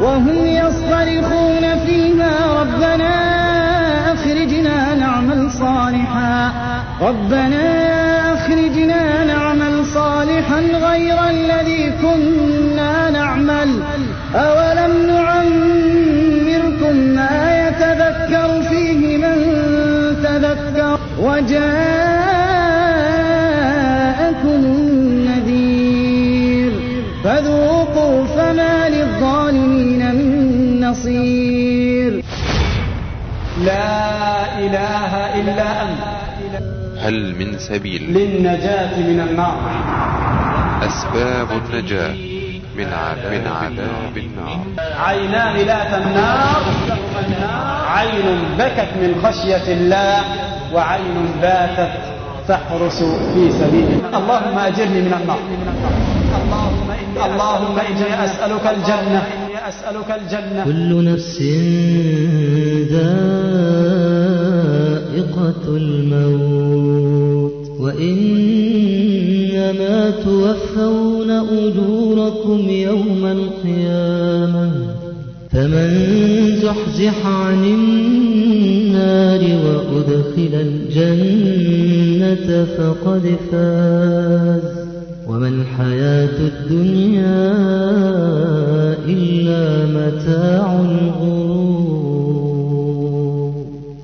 وهم يصطرخون فيها ربنا أخرجنا نعمل صالحا غير الذي كنا نعمل أولم نعمركم ما يتذكر فيه من تذكر وجاءكم النذير فذوقوا فما للظالمين من نصير. لا إله إلا أنت. هل من سبيل للنجاة من النار؟ أسباب النجاة من عذاب النار. عينان لا تنام، عين بكت من خشية الله وعين باتت تحرس في سبيله. اللهم أجرني من النار. اللهم إني أسألك الجنة. كل نفس ذائقة الموت وإنما توفون أجوركم يوم القيامة فمن زحزح عن النار وأدخل الجنة فقد فاز وما الحياة الدنيا إلا متاع الغرور.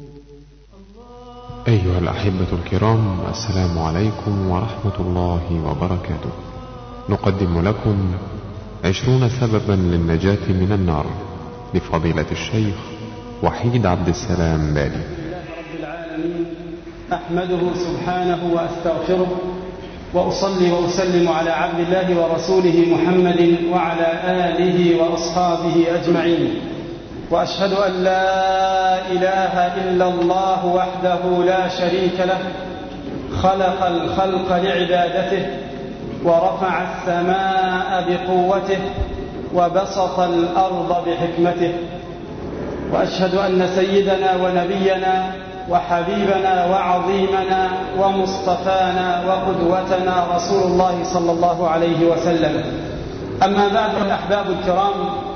أيها الأحبة الكرام، السلام عليكم ورحمة الله وبركاته. نقدم لكم 20 سببا للنجاة من النار لفضيلة الشيخ وحيد عبد السلام بالي. رب العالمين، أحمده سبحانه وأستغفره وأصلي وأسلم على عبد الله ورسوله محمد وعلى آله وأصحابه أجمعين، وأشهد أن لا إله إلا الله وحده لا شريك له، خلق الخلق لعبادته ورفع السماء بقوته وبسط الأرض بحكمته، وأشهد أن سيدنا ونبينا وحبيبنا وعظيمنا ومصطفانا وقدوتنا رسول الله صلى الله عليه وسلم. أما بعد، الأحباب الكرام،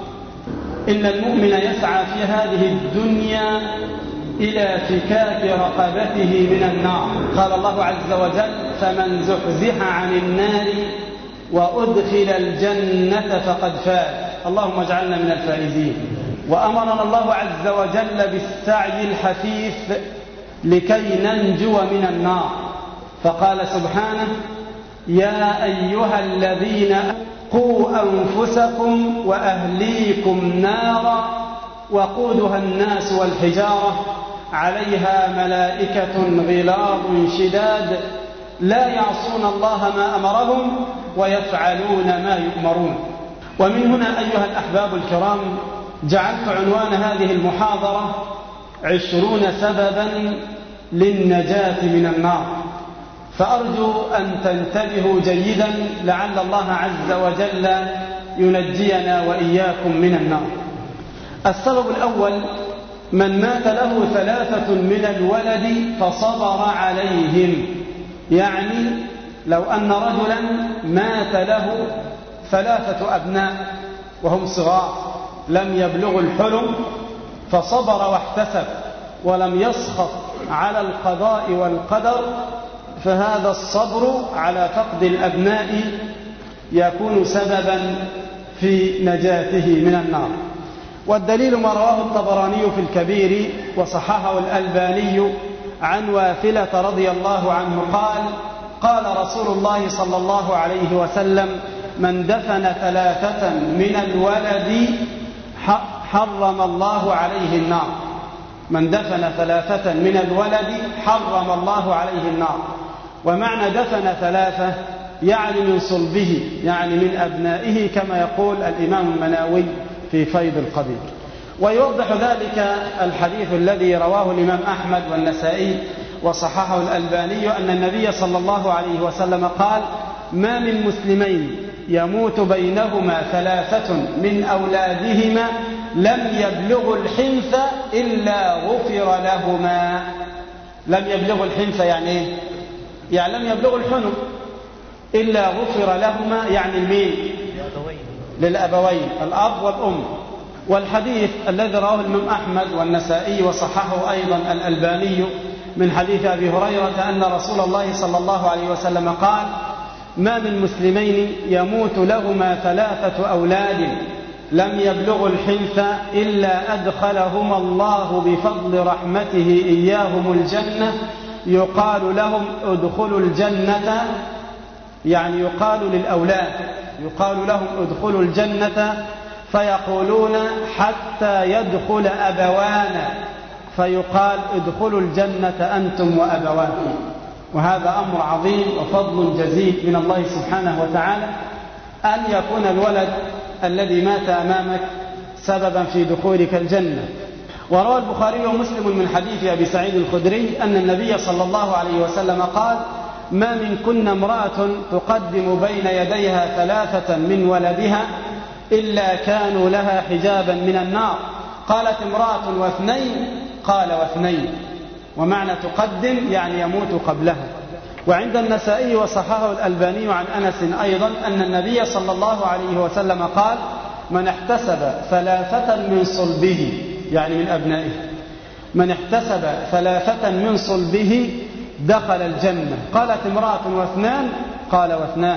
إن المؤمن يسعى في هذه الدنيا إلى فكاك رقبته من النار. قال الله عز وجل: فمن زحزح عن النار وأدخل الجنة فقد فاز. اللهم اجعلنا من الفائزين. وأمرنا الله عز وجل بالسعي الحثيث لكي ننجو من النار، فقال سبحانه: يا أيها الذين قوا أنفسكم وأهليكم نارا وقودها الناس والحجارة عليها ملائكة غلاظ شداد لا يعصون الله ما أمرهم ويفعلون ما يؤمرون. ومن هنا أيها الأحباب الكرام جعلت عنوان هذه المحاضرة 20 سببا للنجاة من النار، فأرجو أن تنتبهوا جيدا لعل الله عز وجل ينجينا وإياكم من النار. السبب الأول: من مات له 3 من الولد فصبر عليهم. يعني لو أن رجلا مات له 3 أبناء وهم صغار لم يبلغوا الحلم فصبر واحتسب ولم يسخط على القضاء والقدر، فهذا الصبر على فقد الأبناء يكون سببا في نجاته من النار. والدليل ما رواه الطبراني في الكبير وصححه الألباني عن واثلة رضي الله عنه قال: قال رسول الله صلى الله عليه وسلم: من دفن 3 من الولد حرم الله عليه النار. من دفن 3 من الولد حرم الله عليه النار. ومعنى دفن 3 يعني من صلبه، يعني من أبنائه، كما يقول الإمام المناوي في فيض القدير. ويوضح ذلك الحديث الذي رواه الإمام أحمد والنسائي وصححه الألباني أن النبي صلى الله عليه وسلم قال: ما من مسلمين يموت بينهما 3 من أولادهما لم يبلغوا الحنث إلا غفر لهما. لم يبلغوا الحنث يعني إيه؟ يعني لم يبلغوا الحنث إلا غفر لهما، يعني المين؟ للأبوين، الأب والأم. والحديث الذي رواه الإمام أحمد والنسائي وصححه أيضا الألباني من حديث أبي هريرة أن رسول الله صلى الله عليه وسلم قال: ما من مسلمين يموت لهما 3 أولاد لم يبلغوا الحنث إلا أدخلهما الله بفضل رحمته إياهم الجنة، يقال لهم ادخلوا الجنة، يعني يقال للأولاد، يقال لهم ادخلوا الجنة، فيقولون حتى يدخل أبوانا، فيقال ادخلوا الجنة أنتم وأبواكم. وهذا أمر عظيم وفضل جزيل من الله سبحانه وتعالى أن يكون الولد الذي مات أمامك سببا في دخولك الجنة. وروى البخاري ومسلم من حديث أبي سعيد الخدري أن النبي صلى الله عليه وسلم قال: ما منكن امرأة تقدم بين يديها 3 من ولدها إلا كانوا لها حجابا من النار. قالت امرأة: واثنين؟ قال: واثنين. ومعنى تقدم يعني يموت قبلها. وعند النسائي وصححه الألباني عن أنس أيضا أن النبي صلى الله عليه وسلم قال: من احتسب 3 من صلبه، يعني من أبنائه، من احتسب 3 من صلبه دخل الجنة. قالت امرأة: واثنان؟ قال: واثنان.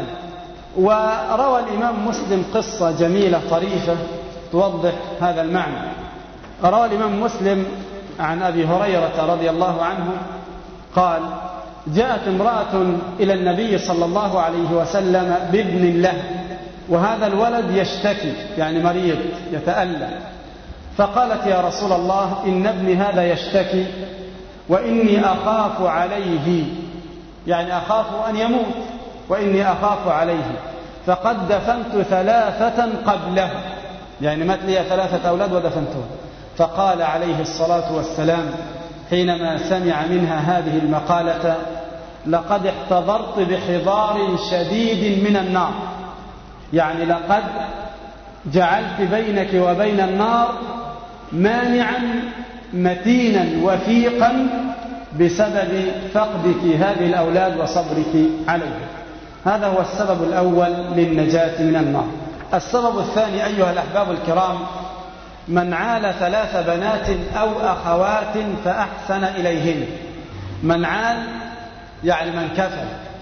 وروى الإمام مسلم قصة جميلة طريفة توضح هذا المعنى. روى الإمام مسلم عن أبي هريرة رضي الله عنه قال: جاءت امرأة إلى النبي صلى الله عليه وسلم بابن له، وهذا الولد يشتكي، يعني مريض يتألم، فقالت: يا رسول الله، إن ابني هذا يشتكي وإني أخاف عليه، يعني أخاف أن يموت وإني أخاف عليه، فقد دفنت 3 قبله، يعني مات لي 3 أولاد ودفنتهم. فقال عليه الصلاة والسلام حينما سمع منها هذه المقالة: لقد احتضرت بحضار شديد من النار، يعني لقد جعلت بينك وبين النار مانعا متينا وثيقا بسبب فقدك هذه الأولاد وصبرك عليه. هذا هو السبب الأول للنجاة من النار. السبب الثاني أيها الأحباب الكرام: من عال 3 بنات أو أخوات فأحسن إليهن. من عال يعني من كفل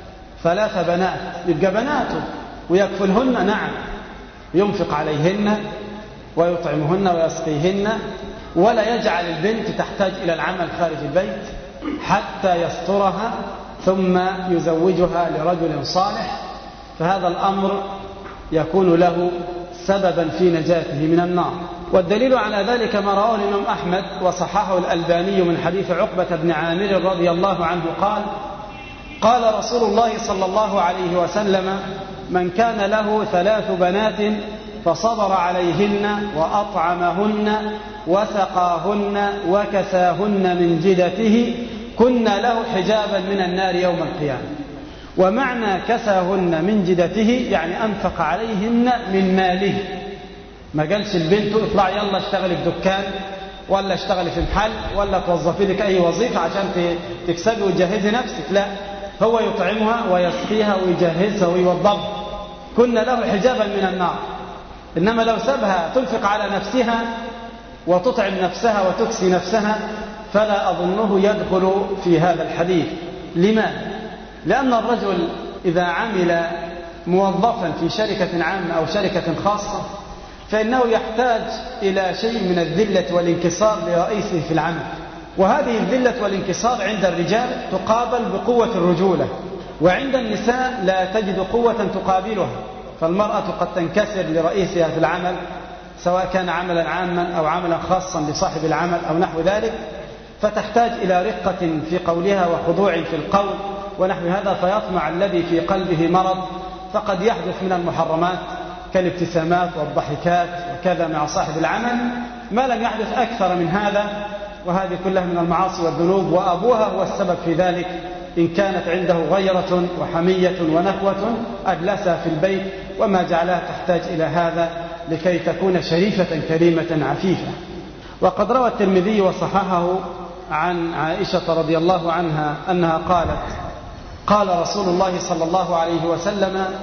3 بنات، يبقى بناته ويكفلهن، نعم، ينفق عليهن ويطعمهن ويسقيهن، ولا يجعل البنت تحتاج إلى العمل خارج البيت حتى يسترها ثم يزوجها لرجل صالح، فهذا الأمر يكون له سببا في نجاته من النار. والدليل على ذلك ما رواه الإمام أحمد وصححه الألباني من حديث عقبة بن عامر رضي الله عنه قال: قال رسول الله صلى الله عليه وسلم: من كان له 3 بنات فصبر عليهن وأطعمهن وسقاهن وكساهن من جدته كن له حجابا من النار يوم القيامة. ومعنى كساهن من جدته يعني أنفق عليهن من ماله، ما قالش البنت اطلع يلا اشتغلي في دكان ولا اشتغلي في محل ولا توظفي لك أي وظيفة عشان تكسبي وتجهزي نفسك، لا، هو يطعمها ويسقيها ويجهزها ويوضبها، كن له حجابا من النار. إنما لو سبها تنفق على نفسها وتطعم نفسها وتكسي نفسها فلا أظنه يدخل في هذا الحديث. لماذا؟ لأن الرجل إذا عمل موظفا في شركة عامة أو شركة خاصة فإنه يحتاج إلى شيء من الذلة والانكسار لرئيسه في العمل، وهذه الذلة والانكسار عند الرجال تقابل بقوة الرجولة، وعند النساء لا تجد قوة تقابلها، فالمرأة قد تنكسر لرئيسها في العمل سواء كان عملا عاما أو عملا خاصا لصاحب العمل أو نحو ذلك، فتحتاج إلى رقة في قولها وخضوع في القول ونحو هذا، فيطمع الذي في قلبه مرض، فقد يحدث من المحرمات كالابتسامات والضحكات وكذا مع صاحب العمل ما لم يحدث أكثر من هذا، وهذه كلها من المعاصي والذنوب، وأبوها هو السبب في ذلك إن كانت عنده غيرة وحمية ونخوة أجلسها في البيت وما جعلها تحتاج إلى هذا لكي تكون شريفة كريمة عفيفة. وقد روى الترمذي وصححه عن عائشة رضي الله عنها أنها قالت: قال رسول الله صلى الله عليه وسلم: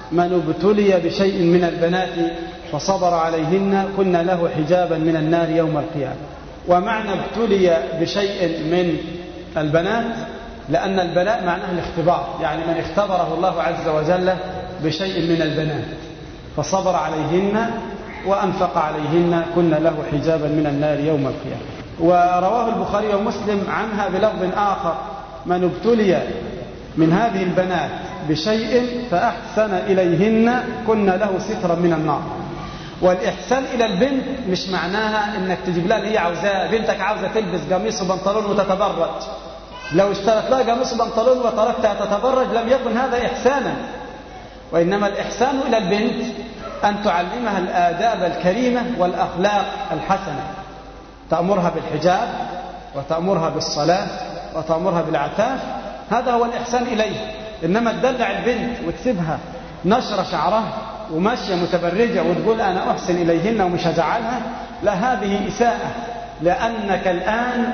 من ابتلي بشيء من البنات فصبر عليهن كنا له حجابا من النار يوم القيامة. ومعنى ابتلي بشيء من البنات لأن البلاء معناه الاختبار، يعني من اختبره الله عز وجل بشيء من البنات فصبر عليهن وأنفق عليهن كنا له حجابا من النار يوم القيامة. ورواه البخاري ومسلم عنها بلفظ آخر: من ابتلي من هذه البنات بشيء فأحسن إليهن كنا له سترا من النار. والإحسان إلى البنت مش معناها إنك تجيب لها اللي هي عاوزاه. بنتك عاوزة تلبس قميص وبنطلون وتتبرج، لو اشترت لها قميص وبنطلون وتركتها تتبرج لم يكن هذا إحسانا. وإنما الإحسان إلى البنت أن تعلمها الآداب الكريمة والأخلاق الحسنة، تأمرها بالحجاب وتأمرها بالصلاة وتأمرها بالعفاف، هذا هو الإحسان إليه. إنما تدلع البنت وتسيبها نشر شعرها وماشية متبرجة وتقول أنا أحسن إليهن ومش هزعلها، لا، هذه إساءة، لأنك الآن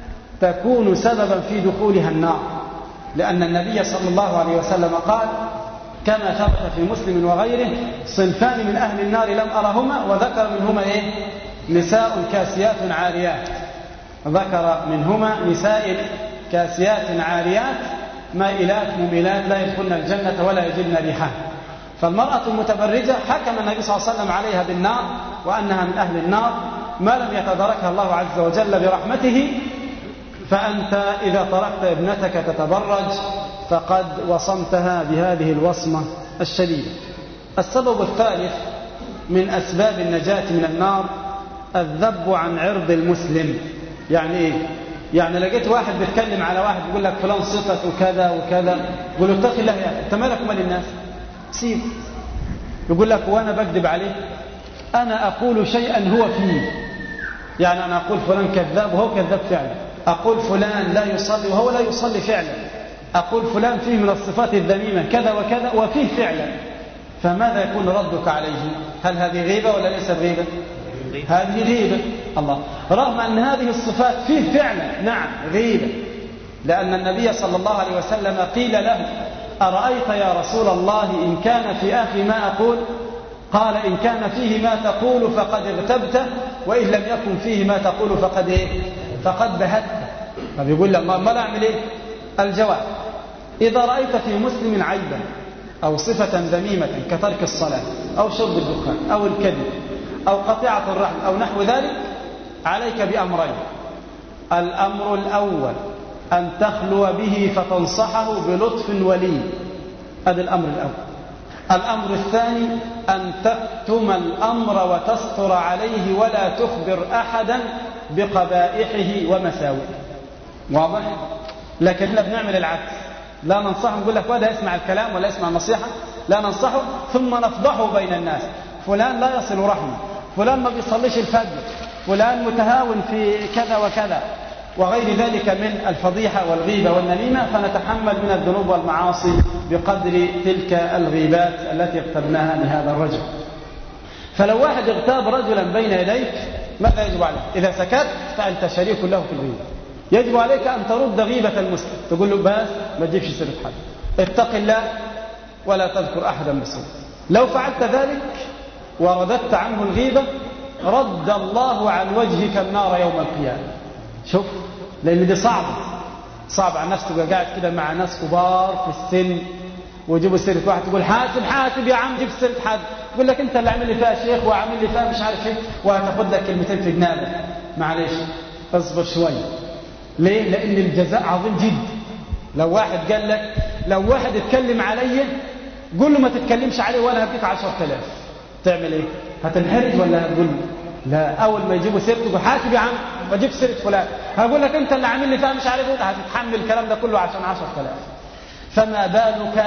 تكون سببا في دخولها النار. لأن النبي صلى الله عليه وسلم قال كما ثبت في مسلم وغيره: صنفان من أهل النار لم أرهما، وذكر منهما نساء كاسيات عاريات، ذكر منهما نساء كاسيات عاريات مائلات مميلات لا يدخلن الجنة ولا يجدن ريحها. فالمرأة المتبرجة حكم النبي صلى الله عليه وسلم عليها بالنار وأنها من أهل النار ما لم يتداركها الله عز وجل برحمته. فأنت إذا تركت ابنتك تتبرج فقد وصمتها بهذه الوصمة الشديدة. السبب الثالث من أسباب النجاة من النار الذب عن عرض المسلم. يعني إيه؟ يعني لقيت واحد بيتكلم على واحد يقول لك فلان صفته كذا وكذا، يقول له اتق الله يا أخي، أنت مالك ومال الناس؟ سيب. يقول لك وأنا بكذب عليه؟ أنا أقول شيئا هو فيه، يعني أنا أقول فلان كذاب وهو كذاب فعلا، أقول فلان لا يصلي وهو لا يصلي فعلا، أقول فلان فيه من الصفات الذميمة كذا وكذا وفيه فعلا. فماذا يكون ردك عليه؟ هل هذه غيبة ولا ليست غيبة؟ هذه غيبة. الله، رغم أن هذه الصفات فيه فعلا، نعم غيبة، لأن النبي صلى الله عليه وسلم قيل له: أرأيت يا رسول الله إن كان في أخي ما أقول؟ قال: إن كان فيه ما تقول فقد اغتبته، وإن لم يكن فيه ما تقول فقد فقد بهته. طب يقول له ما لا أعمل إيه؟ الجواب: إذا رأيت في مسلم عيبا أو صفة ذميمة كترك الصلاة أو شرب الدخان أو الكذب أو قطيعة الرحم أو نحو ذلك، عليك بأمرين: الأمر الأول أن تخلو به فتنصحه بلطف ولي، هذا الأمر الأول. الأمر الثاني أن تكتم الأمر وتستر عليه ولا تخبر أحدا بقبائحه ومساوئه. واضح؟ لكن احنا بنعمل العكس، لا ننصحه نقول لك ولا يسمع الكلام ولا يسمع النصيحة، لا ننصحه ثم نفضحه بين الناس: فلان لا يصل رحمه، فلان ما بيصليش الفجر، فلان متهاون في كذا وكذا وغير ذلك من الفضيحة والغيبة والنميمة. فنتحمل من الذنوب والمعاصي بقدر تلك الغيبات التي اغتبناها لهذا الرجل. فلو واحد اغتاب رجلا بين يديك ماذا يجب عليك؟ إذا سكت فأنت شريك له في الغيبة، يجب عليك أن ترد غيبة المسلم، تقول له بس ما تجيبش سيرة حد، اتق الله ولا تذكر أحدا بسوء. لو فعلت ذلك ورددت عنه الغيبة رد الله عن وجهك النار يوم القيامة. شوف، لأن دي صعب على نفسك تبقى قاعد كده مع ناس كبار في السن ويجيبوا سيرة واحد تقول حاسب يا عم جيب سيرة حد، يقول لك انت اللي عامل لي فيها شيخ وعامل لي فيها مش عارف ايه، وهتاخد لك كلمتين في جنابك. معلش اصبر شويه. ليه؟ لأن الجزاء عظيم جدا. لو واحد قال لك، لو واحد اتكلم علي قول له ما تتكلمش عليه وانا هديك 10,000، تعمل ايه؟ هتنحرج ولا هتقول لا؟ اول ما يجيبوا سيرته تقول حاسب يا عم وجيب سيرة فلان، هقول لك انت اللي عامل لي فيها مش عارف ايه، هتتحمل الكلام ده كله عشان 10,000. فما بالك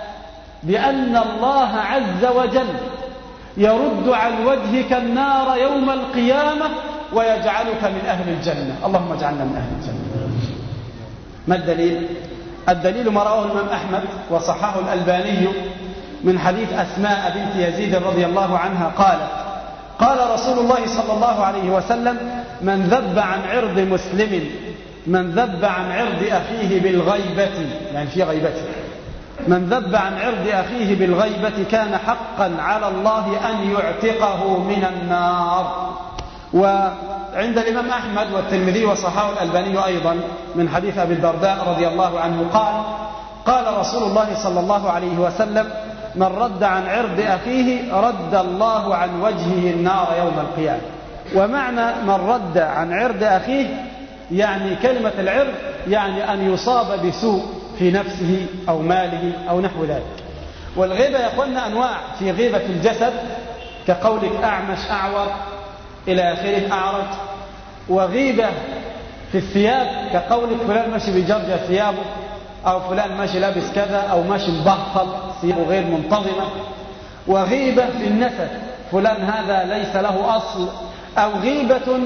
بأن الله عز وجل يرد عن وجهك النار يوم القيامة ويجعلك من أهل الجنة. اللهم اجعلنا من أهل الجنة. ما الدليل؟ الدليل ما رواه الإمام أحمد وصححه الألباني من حديث أسماء بنت يزيد رضي الله عنها قالت: قال رسول الله صلى الله عليه وسلم: من ذب عن عرض مسلم، من ذب عن عرض أخيه بالغيبة، يعني في غيبته، من ذب عن عرض أخيه بالغيبة كان حقا على الله أن يعتقه من النار. وعند الإمام أحمد والترمذي وصححه الألباني أيضا من حديث أبي الدرداء رضي الله عنه قال رسول الله صلى الله عليه وسلم: من رد عن عرض أخيه رد الله عن وجهه النار يوم القيامة. ومعنى من رد عن عرض أخيه يعني كلمة العرض يعني أن يصاب بسوء في نفسه أو ماله أو نحو ذلك. والغيبة يا أخوانا أنواع، في غيبة الجسد كقولك أعمش أعور إلى آخره أعرج، وغيبة في الثياب كقولك فلان ماشي بيجرجر ثيابه، أو فلان ماشي لابس كذا، أو ماشي مبهطل ثيابه غير منتظمة. وغيبة في النسب، فلان هذا ليس له أصل. أو غيبة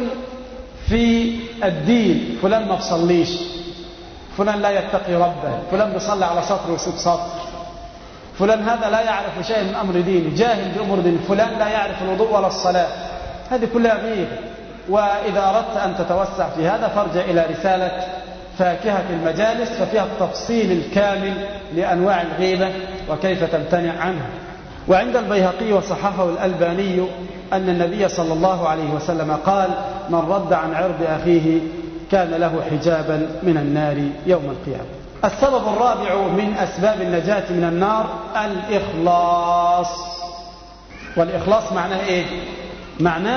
في الدين، فلان ما بصليش، فلان لا يتقي ربه، فلان بيصلي على سطر ويسيب سطر، فلان هذا لا يعرف شيء من أمر دينه، جاهل بأمر دينه، فلان لا يعرف الوضوء ولا الصلاة. هذه كلها غيبة. وإذا أردت أن تتوسع في هذا فارجع إلى رسالة فاكهة المجالس، ففيها التفصيل الكامل لأنواع الغيبة وكيف تمتنع عنها. وعند البيهقي وصححه الألباني أن النبي صلى الله عليه وسلم قال: من رد عن عرض أخيه كان له حجابا من النار يوم القيامة. السبب الرابع من أسباب النجاة من النار الإخلاص. والإخلاص معناه إيه؟ معناه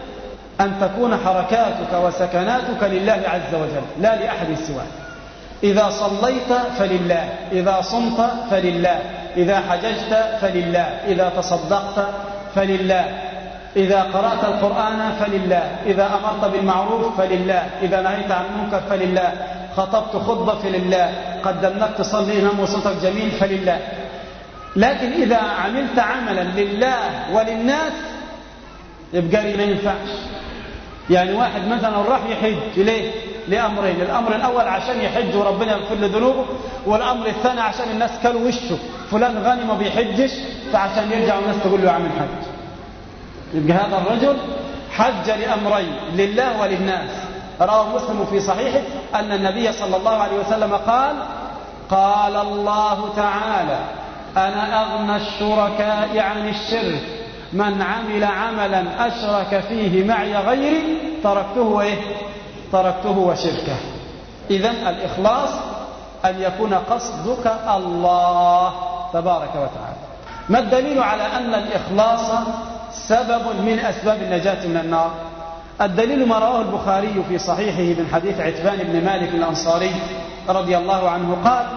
أن تكون حركاتك وسكناتك لله عز وجل لا لأحد سواه. إذا صليت فلله، إذا صمت فلله، إذا حججت فلله، إذا تصدقت فلله، إذا قرأت القرآن فلله، إذا أمرت بالمعروف فلله، إذا نهيت عن المنكر فلله، خطبت خطبة فلله، قدمناك تصلي إمام وصوتك جميل فلله. لكن إذا عملت عملا لله وللناس يبقى ما ينفعش. يعني واحد مثلا راح يحج ليه؟ لأمرين: الأمر الأول عشان يحج وربنا يغفر له ذنوبه، والأمر الثاني عشان الناس كلوا وشه، فلان غني ما بيحجش فعشان يرجعوا الناس تقول له عامل حج. يبقى هذا الرجل حج لأمرين: لله وللناس. رواه مسلم في صحيحه أن النبي صلى الله عليه وسلم قال الله تعالى: أنا أغنى الشركاء عن الشرك، من عمل عملا أشرك فيه معي غيري تركته وشركه. إذن الإخلاص أن يكون قصدك الله تبارك وتعالى. ما الدليل على أن الإخلاص سبب من أسباب النجاة من النار؟ الدليل ما رواه البخاري في صحيحه من حديث عتبان بن مالك الأنصاري رضي الله عنه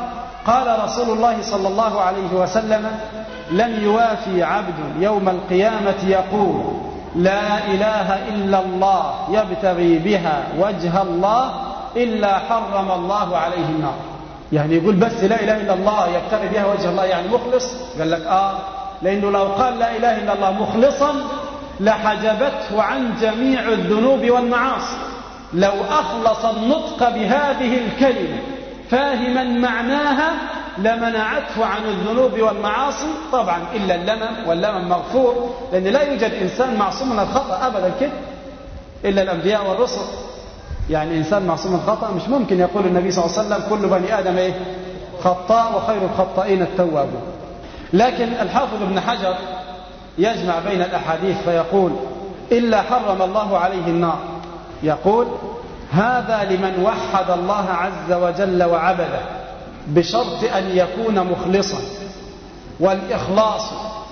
قال رسول الله صلى الله عليه وسلم: لن يوافي عبد يوم القيامة يقول لا إله إلا الله يبتغي بها وجه الله إلا حرم الله عليه النار. يعني يقول بس لا إله إلا الله يبتغي بها وجه الله، يعني مخلص؟ قال لك لأنه لو قال لا إله إلا الله مخلصا لحجبته عن جميع الذنوب والمعاصي. لو أخلص النطق بهذه الكلمة فاهما معناها لمنعته عن الذنوب والمعاصي، طبعا إلا اللمم، واللمم مغفور، لأن لا يوجد إنسان معصوم من الخطأ أبدا كده إلا الأنبياء والرسل. يعني إنسان معصوم من الخطأ مش ممكن. يقول النبي صلى الله عليه وسلم: كل بني آدم خطاء وخير الخطائين التوابون. لكن الحافظ ابن حجر يجمع بين الأحاديث فيقول: إلا حرم الله عليه النار، يقول: هذا لمن وحد الله عز وجل وعبده بشرط أن يكون مخلصا، والإخلاص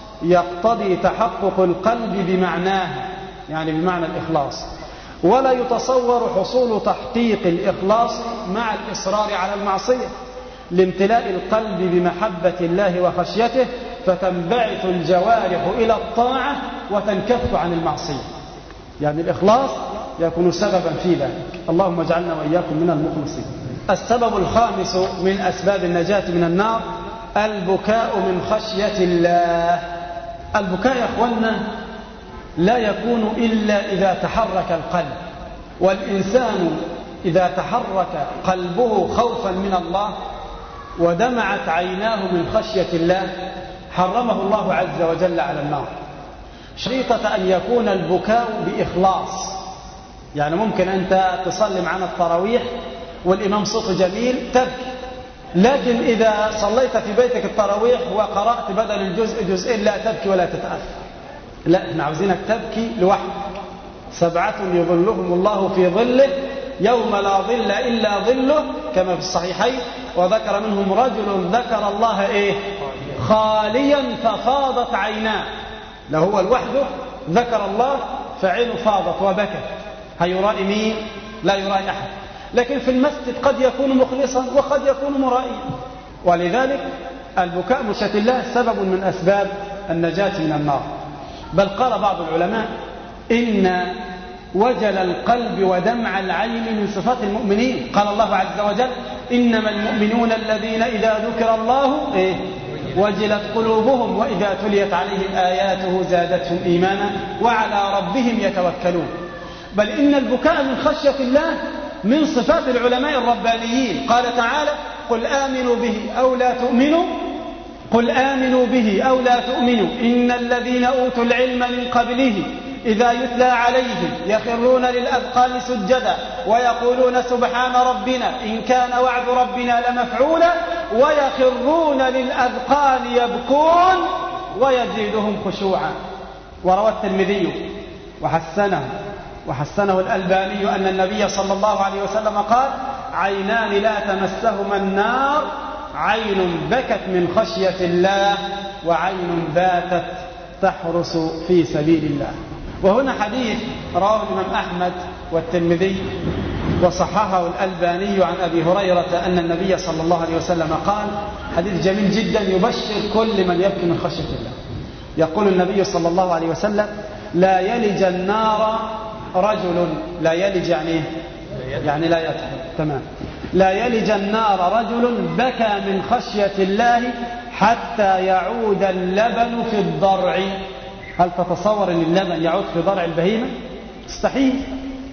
يقتضي تحقق القلب بمعناها، يعني بمعنى الإخلاص، ولا يتصور حصول تحقيق الإخلاص مع الإصرار على المعصية، لامتلاء القلب بمحبة الله وخشيته فتنبعث الجوارح إلى الطاعة وتنكف عن المعصية. يعني الإخلاص يكون سببا في ذلك. اللهم اجعلنا وإياكم من المخلصين. السبب الخامس من أسباب النجاة من النار البكاء من خشية الله. البكاء يا أخوانا لا يكون إلا إذا تحرك القلب، والإنسان إذا تحرك قلبه خوفا من الله ودمعت عيناه من خشية الله حرمه الله عز وجل على النار. شريطة أن يكون البكاء بإخلاص. يعني ممكن أنت تصلي معنا التراويح والإمام صوته جميل تبكي، لكن إذا صليت في بيتك التراويح وقرأت بدل الجزء جزئين لا تبكي ولا تتأثر. لا، احنا عاوزينك تبكي لوحدك. 7 يظلهم الله في ظله يوم لا ظل إلا ظله كما في الصحيحين، وذكر منهم رجل ذكر الله خاليا ففاضت عيناه. لا هو لوحده ذكر الله فعينه فاضت وبكت. هيرائي مين؟ لا يرائي أحد. لكن في المسجد قد يكون مخلصا وقد يكون مرائيا، ولذلك البكاء من خشية الله سبب من أسباب النجاة من النار. بل قال بعض العلماء إن وجل القلب ودمع العين من صفات المؤمنين. قال الله عز وجل إنما المؤمنون الذين إذا ذكر الله وجلت قلوبهم وإذا تليت عليهم آياته زادتهم إيمانا وعلى ربهم يتوكلون. بل إن البكاء من خشية الله من صفات العلماء الربانيين. قال تعالى قل آمنوا به أو لا تؤمنوا، قل آمنوا به أو لا تؤمنوا إن الذين أوتوا العلم من قبله إذا يتلى عليهم يخرون للأذقان سجدا ويقولون سبحان ربنا إن كان وعد ربنا لمفعولا ويخرون للأذقان يبكون ويزيدهم خشوعا. وروى الترمذي وحسنه الألباني أن النبي صلى الله عليه وسلم قال عينان لا تمسهما النار، عين بكت من خشية الله وعين باتت تحرس في سبيل الله. وهنا حديث رواه الإمام أحمد والترمذي وصححه الألباني عن أبي هريرة أن النبي صلى الله عليه وسلم قال، حديث جميل جدا يبشر كل من يبكي من خشية الله. يقول النبي صلى الله عليه وسلم لا يلج النار رجل، لا يلج يعني لا يدخل، تمام. لا يلج النار رجل بكى من خشية الله حتى يعود اللبن في الضرع. هل تتصور أن اللبن يعود في ضرع البهيمة؟ استحيل.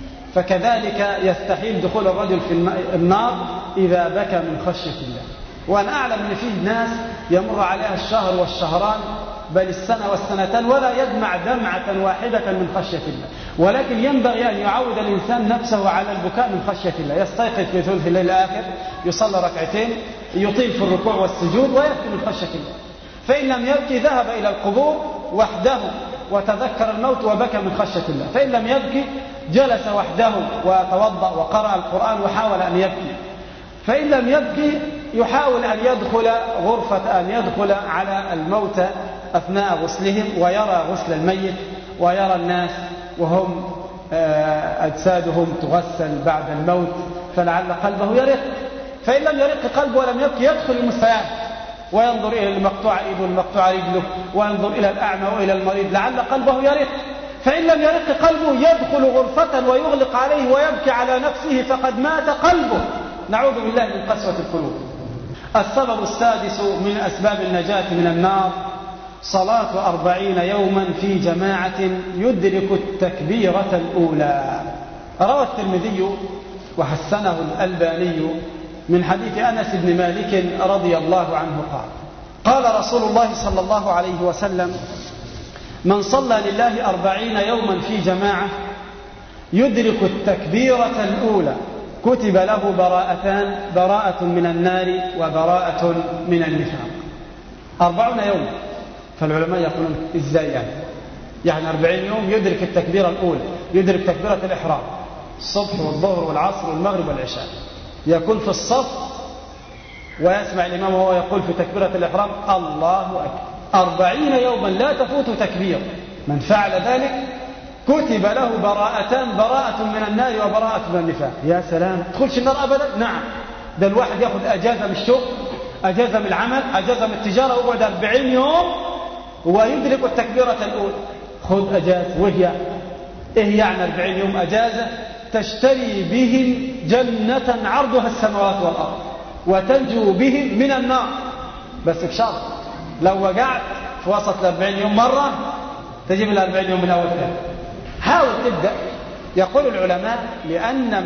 فكذلك يستحيل دخول الرجل في النار إذا بكى من خشية الله. وأنا أعلم أن فيه ناس يمر عليها الشهر والشهران بل السنة والسنتان ولا يدمع دمعة واحدة من خشية الله. ولكن ينبغي أن يعود الإنسان نفسه على البكاء من خشية الله. يستيقظ في ثلث الليل الآخر يصلي ركعتين يطيل في الركوع والسجود ويبكي من خشية الله. فإن لم يبكي ذهب إلى القبور وحده وتذكر الموت وبكى من خشية الله. فإن لم يبكي جلس وحده وتوضأ وقرأ القرآن وحاول أن يبكي. فإن لم يبكي يحاول أن يدخل غرفة، أن يدخل على الموتى أثناء غسلهم ويرى غسل الميت ويرى الناس وهم أجسادهم تغسل بعد الموت فلعل قلبه يرق. فإن لم يرق قلبه ولم يبكي يدخل المستشفى وينظر إلى المقطوع إيده والمقطوع رجله وينظر إلى الأعمى وإلى المريض لعل قلبه يرق. فإن لم يرق قلبه يدخل غرفة ويغلق عليه ويبكي على نفسه فقد مات قلبه. نعوذ بالله من قسوة القلوب. السبب السادس من أسباب النجاة من النار صلاة 40 يوما في جماعة يدرك التكبيرة الأولى. روى الترمذي وحسنه الألباني من حديث أنس بن مالك رضي الله عنه قال رسول الله صلى الله عليه وسلم من صلى لله 40 يوما في جماعة يدرك التكبيرة الأولى كتب له براءتان، براءة من النار وبراءة من النفاق. 40 يوم. فالعلماء يقولون إزاي يعني 40 يوم يدرك التكبيرة الأولى، يدرك تكبيرة الإحرام الصبح والظهر والعصر والمغرب والعشاء، يكون في الصف ويسمع الإمام وهو يقول في تكبيرة الإحرام الله أكبر. 40 يوما لا تفوت تكبير. من فعل ذلك كتب له براءتان، براءة من النار وبراءة من النفاق. يا سلام، تدخلش النار أبدا؟ نعم. ده الواحد يأخذ أجازة من الشغل، أجازة من العمل، أجازة من التجارة ويقعد 40 يوم ويدرك التكبيرة الأولى. خذ أجازة. وهي إيه يعني 40 يوم أجازة؟ تشتري بهم جنة عرضها السماوات والأرض وتنجو بهم من النار. بس بشرط لو وقعت في وسط 40 يوم مرة تجيب 40 يوم من أول ثاني. حاول تبدأ. يقول العلماء لأن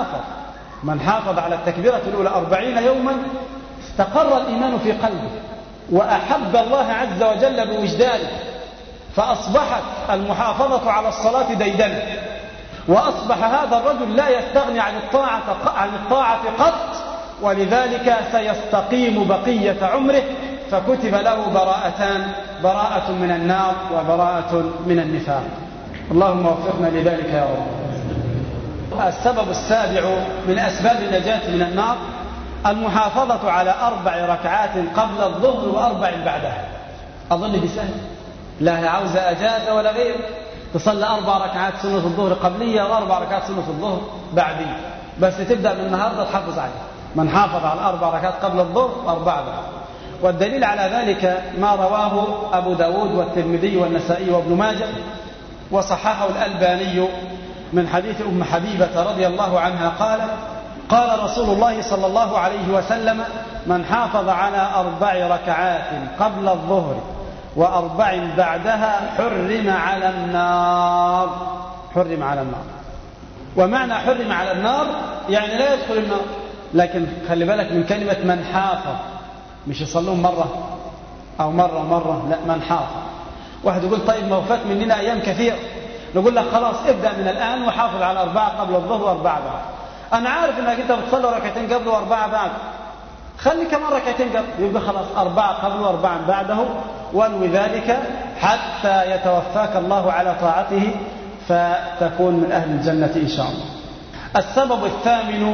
من حافظ على التكبيرة الأولى 40 يوما استقر الإيمان في قلبه وأحب الله عز وجل بوجدانه، فأصبحت المحافظة على الصلاة ديدنة، وأصبح هذا الرجل لا يستغني عن الطاعة قط ولذلك سيستقيم بقية عمره، فكتب له براءتان: براءة من النار وبراءة من النفاق. اللهم وفقنا لذلك يا رب. السبب السابع من أسباب النجاة من النار المحافظة على 4 ركعات قبل الظهر و4 بعدها. أظن دي سهل، لا عاوزة أجازة ولا غير، تصلي 4 ركعات سنة الظهر قبلية و4 ركعات سنة الظهر بعدية، بس تبدأ من النهاردة تحافظ عليها. من حافظ على 4 ركعات قبل الظهر و4 بعد. والدليل على ذلك ما رواه أبو داود والترمذي والنسائي وابن ماجه وصححه الألباني من حديث أم حبيبة رضي الله عنها قال: قال رسول الله صلى الله عليه وسلم: من حافظ على 4 ركعات قبل الظهر و4 بعدها حرم على النار. حرم على النار. ومعنى حرم على النار يعني لا يدخل النار، لكن خلي بالك من كلمة من حافظ، مش يصلون مرة أو مرة، لا، من حافظ. واحد يقول: طيب ما وفات مننا أيام كثير. نقول لك خلاص ابدأ من الآن وحافظ على 4 قبل الظهر و4 بعد. أنا عارف أنك أنت بتصلي 2 ركعتين قبل و4 بعد، خلي كمان 2 ركعتين قبل، يبقى خلاص 4 قبل و4 بعده، وانوي ذلك حتى يتوفاك الله على طاعته فتكون من أهل الجنة إن شاء الله. السبب الثامن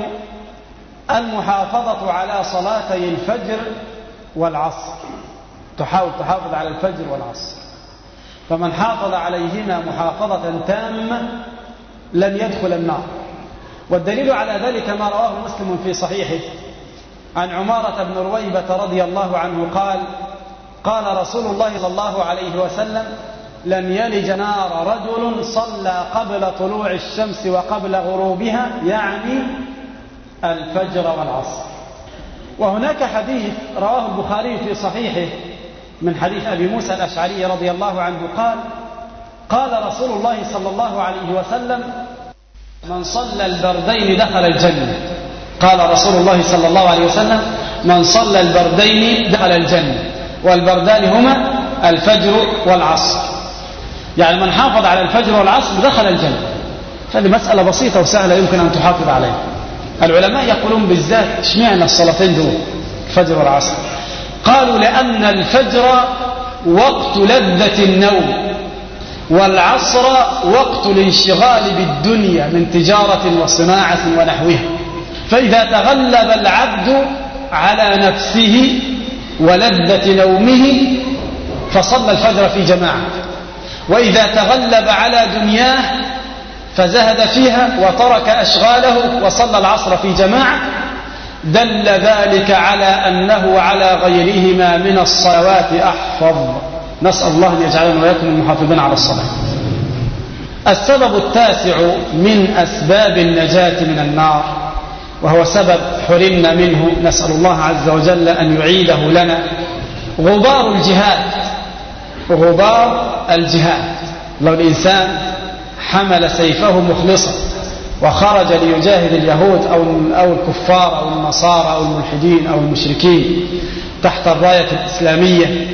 المحافظة على صلاتي الفجر والعصر. تحاول تحافظ على الفجر والعصر، فمن حافظ عليهما محافظة تامة لن يدخل النار. والدليل على ذلك ما رواه مسلم في صحيحه عن عمارة بن رويبة رضي الله عنه قال: قال رسول الله صلى الله عليه وسلم: لن يلج نار رجل صلى قبل طلوع الشمس وقبل غروبها، يعني الفجر والعصر. وهناك حديث رواه البخاري في صحيحه من حديث أبي موسى الأشعري رضي الله عنه قال: قال رسول الله صلى الله عليه وسلم: من صلى البردين دخل الجنة. قال رسول الله صلى الله عليه وسلم: من صلى البردين دخل الجنة، والبردان هما الفجر والعصر. يعني من حافظ على الفجر والعصر دخل الجنة. هذه مسألة بسيطة وسهلة يمكن أن تحافظ عليها. العلماء يقولون بالذات اشمعنى الصلاتين دول الفجر والعصر؟ قالوا: لأن الفجر وقت لذة النوم، والعصر وقت الانشغال بالدنيا من تجارة وصناعة ونحوها. فإذا تغلب العبد على نفسه ولذة نومه فصلى الفجر في جماعة، وإذا تغلب على دنياه فزهد فيها وترك أشغاله وصلى العصر في جماعة، دل ذلك على أنه على غيرهما من الصلوات أحفظ. نسأل الله أن يجعلنا وإياكم المحافظين على الصلاة. السبب التاسع من أسباب النجاة من النار، وهو سبب حرمنا منه، نسأل الله عز وجل أن يعيده لنا: غبار الجهاد. غبار الجهاد. لو الإنسان حمل سيفه مخلصا وخرج ليجاهد اليهود أو الكفار أو النصارى أو الملحدين أو المشركين تحت الراية الإسلامية،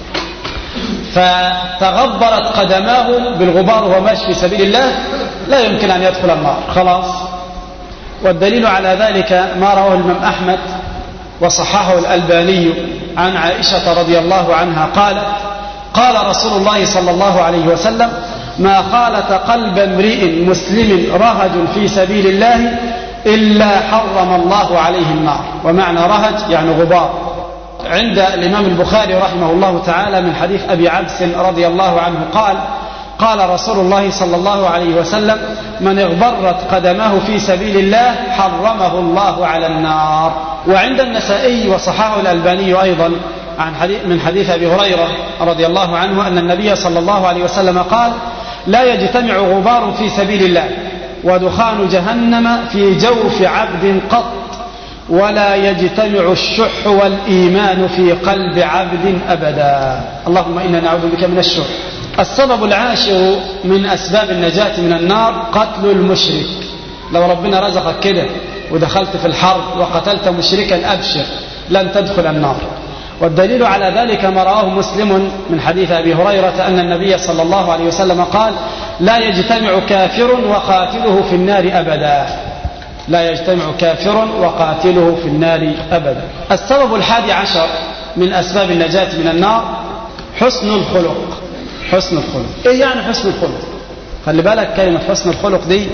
فتغبرت قدماه بالغبار وهو ماشي في سبيل الله، لا يمكن أن يدخل النار خلاص. والدليل على ذلك ما رواه الإمام أحمد وصححه الألباني عن عائشة رضي الله عنها قالت: قال رسول الله صلى الله عليه وسلم: ما خالط قلب امرئ مسلم رهج في سبيل الله إلا حرم الله عليه النار. ومعنى رهج يعني غبار. عند الإمام البخاري رحمه الله تعالى من حديث أبي عبس رضي الله عنه قال: قال رسول الله صلى الله عليه وسلم: من اغبرت قدمه في سبيل الله حرمه الله على النار. وعند النسائي وصححه الألباني أيضا من حديث أبي هريرة رضي الله عنه أن النبي صلى الله عليه وسلم قال: لا يجتمع غبار في سبيل الله ودخان جهنم في جوف عبد قط، ولا يجتمع الشح والإيمان في قلب عبد أبدا. اللهم إنا نعوذ بك من الشح. السبب العاشر من أسباب النجاة من النار قتل المشرك. لو ربنا رزقك كده ودخلت في الحرب وقتلت مشركا أبشر، لن تدخل النار. والدليل على ذلك ما رواه مسلم من حديث أبي هريرة أن النبي صلى الله عليه وسلم قال: لا يجتمع كافر وقاتله في النار أبدا. لا يجتمع كافر وقاتله في النار أبدا. السبب 11 من أسباب النجاة من النار حسن الخلق. حسن الخلق إيه يعني حسن الخلق؟ خلي بالك كلمة حسن الخلق دي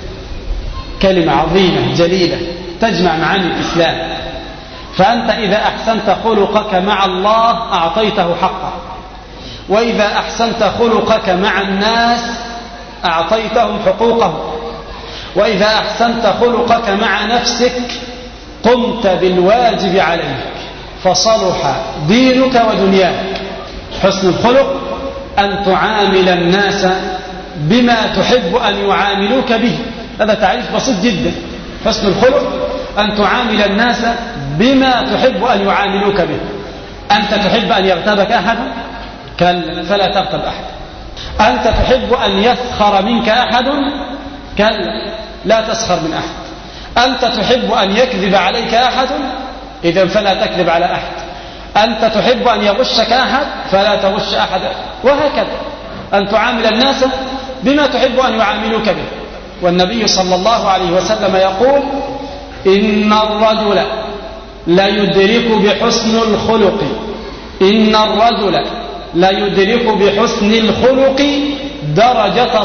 كلمة عظيمة جليلة تجمع معاني الإسلام. فأنت إذا أحسنت خلقك مع الله أعطيته حقه، وإذا أحسنت خلقك مع الناس أعطيتهم حقوقهم، وإذا أحسنت خلقك مع نفسك قمت بالواجب عليك فصلح دينك ودنياك. حسن الخلق أن تعامل الناس بما تحب أن يعاملوك به. هذا تعريف بسيط جدا. حسن الخلق أن تعامل الناس بما تحب أن يعاملوك به. أنت تحب أن يغتابك أحد كلا فلا تغتب أحد. أنت تحب أن يسخر منك أحد كلا لا تسخر من أحد. أنت تحب أن يكذب عليك أحد إذن فلا تكذب على أحد. أنت تحب أن يغشك أحد فلا تغش أحدا، وهكذا أن تعامل الناس بما تحب أن يعاملوك به. والنبي صلى الله عليه وسلم يقول إن الرجل لا يدرك بحسن الخلق إن الرجل لا يدرك بحسن الخلق درجة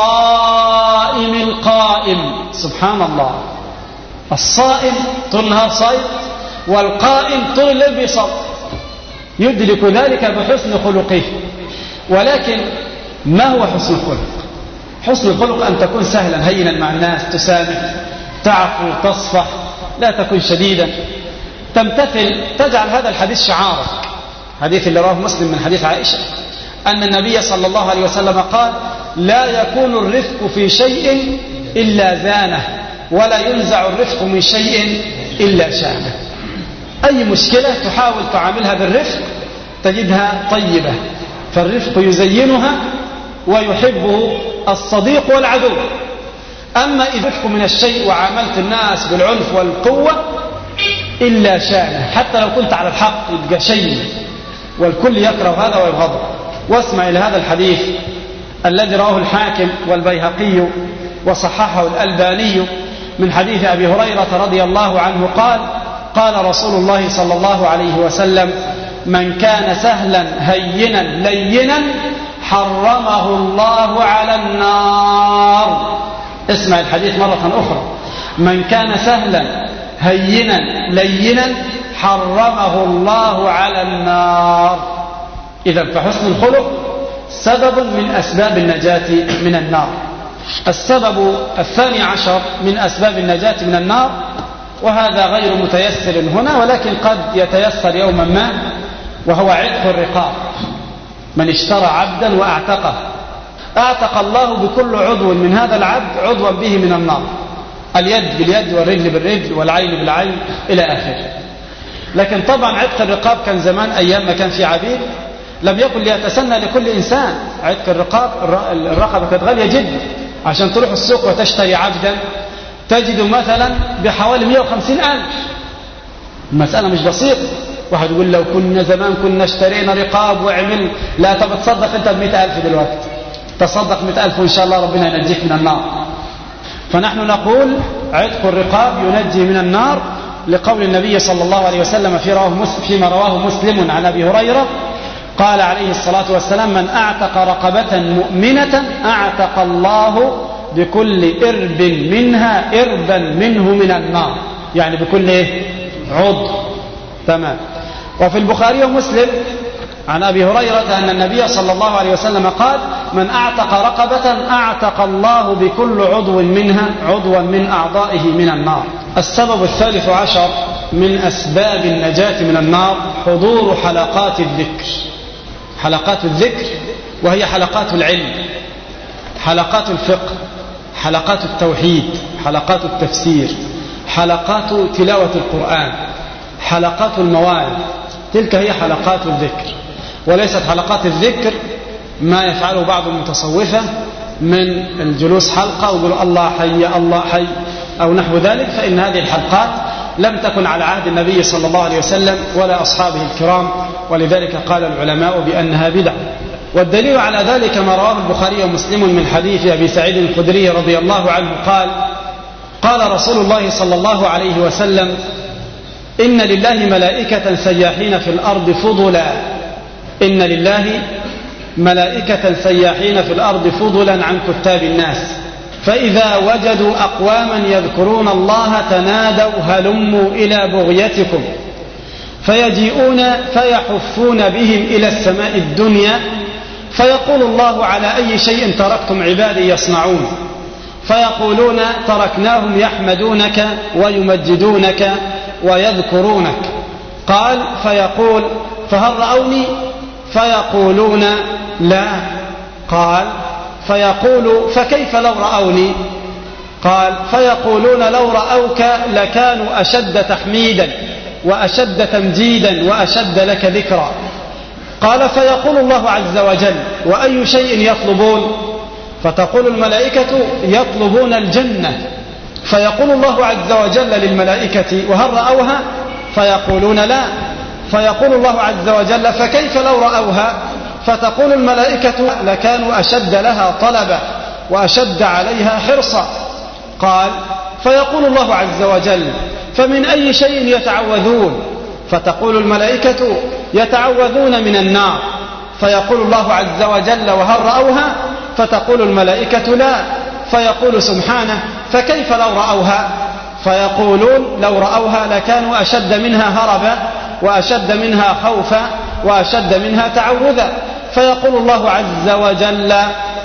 الصائم القائم. سبحان الله، الصائم طول النهار صائم والقائم طول الليل بيصوم، يدرك ذلك بحسن خلقه. ولكن ما هو حسن الخلق؟ حسن الخلق أن تكون سهلا هينا مع الناس، تسامح، تعفو، تصفح، لا تكون شديدا، تمتثل، تجعل هذا الحديث شعارك. حديث اللي رواه مسلم من حديث عائشة أن النبي صلى الله عليه وسلم قال لا يكون الرفق في شيء إلا زانه ولا ينزع الرفق من شيء إلا شانه. أي مشكلة تحاول تعاملها بالرفق تجدها طيبة، فالرفق يزينها ويحبه الصديق والعدو. أما إذا رفق من الشيء وعاملت الناس بالعنف والقوة إلا شانه، حتى لو كنت على الحق يبقى شيء والكل يكره هذا ويبغضه. واسمع إلى هذا الحديث الذي رواه الحاكم والبيهقي وصححه الألباني من حديث أبي هريرة رضي الله عنه قال قال رسول الله صلى الله عليه وسلم من كان سهلا هينا لينا حرمه الله على النار. اسمع الحديث مرة أخرى، من كان سهلا هينا لينا حرمه الله على النار. إذا فحسن الخلق سبب من أسباب النجاة من النار. السبب 12 من أسباب النجاة من النار، وهذا غير متيسر هنا ولكن قد يتيسر يوما ما، وهو عتق الرقاب. من اشترى عبدا وأعتقه أعتق الله بكل عضو من هذا العبد عضوا به من النار، اليد باليد والرجل بالرجل والعين بالعين إلى آخره. لكن طبعا عتق الرقاب كان زمان أيام ما كان في عبيد لم يكن ليتسنى لكل إنسان. عتق الرقاب الرقبة كانت غالية جدا، عشان تروح السوق وتشتري عبدا تجد مثلا بحوالي 150,000. المسألة مش بسيطة. واحد يقول لو كنا زمان كنا اشترينا رقاب وعمل، لا طب تصدق انت ب100,000 دلوقتي، تصدق 100,000 وإن شاء الله ربنا ينجيك من النار. فنحن نقول عتق الرقاب ينجي من النار لقول النبي صلى الله عليه وسلم فيما رواه مسلم عن أبي هريرة قال عليه الصلاة والسلام من أعتق رقبة مؤمنة أعتق الله بكل إرب منها إربا منه من النار، يعني بكل عضو. تمام. وفي البخاري ومسلم عن أبي هريرة أن النبي صلى الله عليه وسلم قال من أعتق رقبة أعتق الله بكل عضو منها عضوا من أعضائه من النار. السبب 13 من أسباب النجاة من النار حضور حلقات الذكر. حلقات الذكر وهي حلقات العلم، حلقات الفقه، حلقات التوحيد، حلقات التفسير، حلقات تلاوة القرآن، حلقات الموالد. تلك هي حلقات الذكر، وليست حلقات الذكر ما يفعله بعض المتصوفة من الجلوس حلقة ويقولوا الله حي الله حي أو نحو ذلك. فإن هذه الحلقات لم تكن على عهد النبي صلى الله عليه وسلم ولا أصحابه الكرام، ولذلك قال العلماء بأنها بدعة. والدليل على ذلك ما رواه البخاري ومسلم من حديث أبي سعيد الخدري رضي الله عنه قال رسول الله صلى الله عليه وسلم: إن لله ملائكة سياحين في الأرض فضلا. إن لله ملائكة سياحين في الأرض فضلا عن كتاب الناس، فإذا وجدوا أقواما يذكرون الله تنادوا هلموا إلى بغيتكم، فيجيئون فيحفون بهم إلى السماء الدنيا، فيقول الله: على أي شيء تركتم عبادي يصنعون؟ فيقولون: تركناهم يحمدونك ويمجدونك ويذكرونك. قال: فيقول: فهل رأوني؟ فيقولون: لا. قال: فيقول: فكيف لو رأوني؟ قال: فيقولون: لو رأوك لكانوا أشد تحميدا وأشد تمجيدا وأشد لك ذكرا. قال: فيقول الله عز وجل: وأي شيء يطلبون؟ فتقول الملائكة: يطلبون الجنة. فيقول الله عز وجل للملائكة: وهل رأوها؟ فيقولون: لا. فيقول الله عز وجل: فكيف لو رأوها؟ فتقول الملائكة: لكانوا أشد لها طلبا وأشد عليها حرصا. قال: فيقول الله عز وجل: فمن أي شيء يتعوذون؟ فتقول الملائكة: يتعوذون من النار. فيقول الله عز وجل: وهل رأوها؟ فتقول الملائكة: لا. فيقول سبحانه: فكيف لو رأوها؟ فيقولون: لو رأوها لكانوا أشد منها هربا وأشد منها خوفا وأشد منها تعوذا. فيقول الله عز وجل: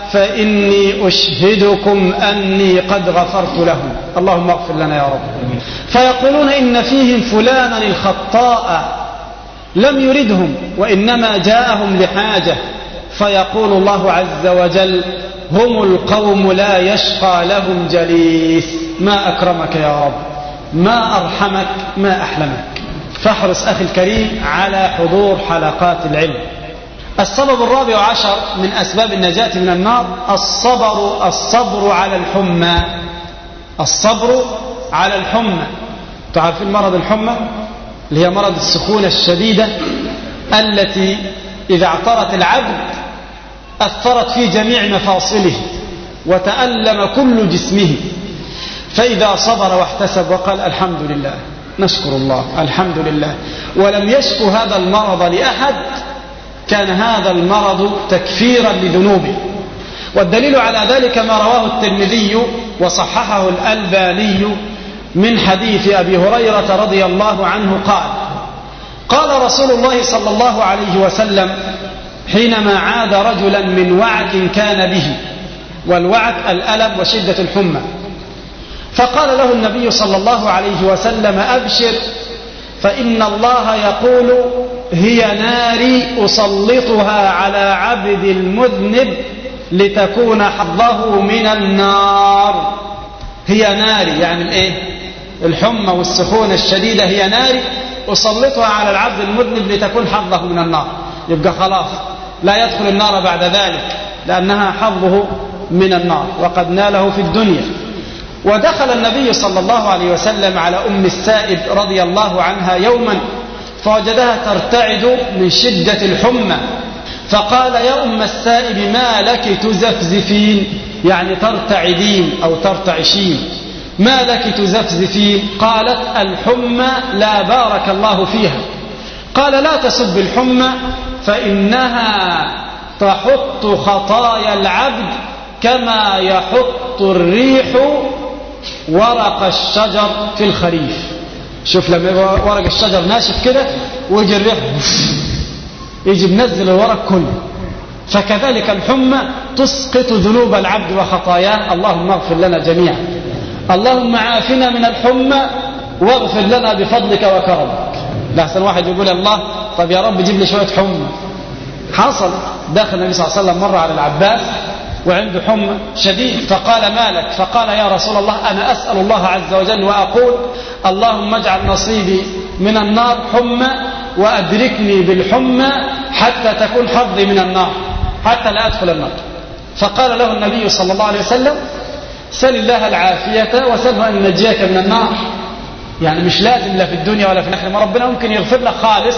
فإني أشهدكم أني قد غفرت لهم. اللهم اغفر لنا يا رب. فيقولون: إن فيهم فلانا الخطاء لم يردهم وإنما جاءهم لحاجة. فيقول الله عز وجل: هم القوم لا يشقى لهم جليس. ما أكرمك يا رب، ما أرحمك، ما أحلمك. فاحرص أخي الكريم على حضور حلقات العلم. السبب 14 من أسباب النجاة من النار: الصبر على الحمى. الصبر على الحمى. تعرفين مرض الحمى اللي هي مرض السخونة الشديدة التي إذا اعترت العبد أثرت في جميع مفاصله وتألم كل جسمه، فإذا صبر واحتسب وقال الحمد لله نشكر الله الحمد لله ولم يشكو هذا المرض لأحد، كان هذا المرض تكفيرا لذنوبه. والدليل على ذلك ما رواه الترمذي وصححه الألباني من حديث أبي هريرة رضي الله عنه قال: قال رسول الله صلى الله عليه وسلم حينما عاد رجلا من وعك كان به، والوعك الألم وشدة الحمى، فقال له النبي صلى الله عليه وسلم: أبشر فإن الله يقول: هي ناري أسلطها على عبد المذنب لتكون حظه من النار. هي ناري يعني الايه؟ الحمى والسخونة الشديدة هي ناري أسلطها على العبد المذنب لتكون حظه من النار. يبقى خلاص لا يدخل النار بعد ذلك لأنها حظه من النار وقد ناله في الدنيا. ودخل النبي صلى الله عليه وسلم على أم السائب رضي الله عنها يوما فوجدها ترتعد من شدة الحمى، فقال: يا أم السائب ما لك تزفزفين؟ يعني ترتعدين أو ترتعشين، ما لك تزفزفين؟ قالت: الحمى لا بارك الله فيها. قال: لا تسب الحمى فإنها تحط خطايا العبد كما يحط الريح ورق الشجر في الخريف. شوف لما ورق الشجر ناشف كده ويجي الريح يجي منزل الورق كله، فكذلك الحمى تسقط ذنوب العبد وخطاياه. اللهم اغفر لنا جميعا. اللهم عافنا من الحمى واغفر لنا بفضلك وكرمك. لحسن واحد يقول: الله طب يا رب جيب لي شوية حمى. حصل داخل النبي صلى الله عليه وسلم مرة على العباس وعنده حمى شديد، فقال: مالك؟ فقال: يا رسول الله أنا أسأل الله عز وجل وأقول: اللهم اجعل نصيبي من النار حمى وأدركني بالحمى حتى تكون حظي من النار حتى لا أدخل النار. فقال له النبي صلى الله عليه وسلم: سل الله العافية وسله أن ينجيك من النار. يعني مش لازم لا في الدنيا ولا في الآخرة، ما ربنا ممكن يغفر لك خالص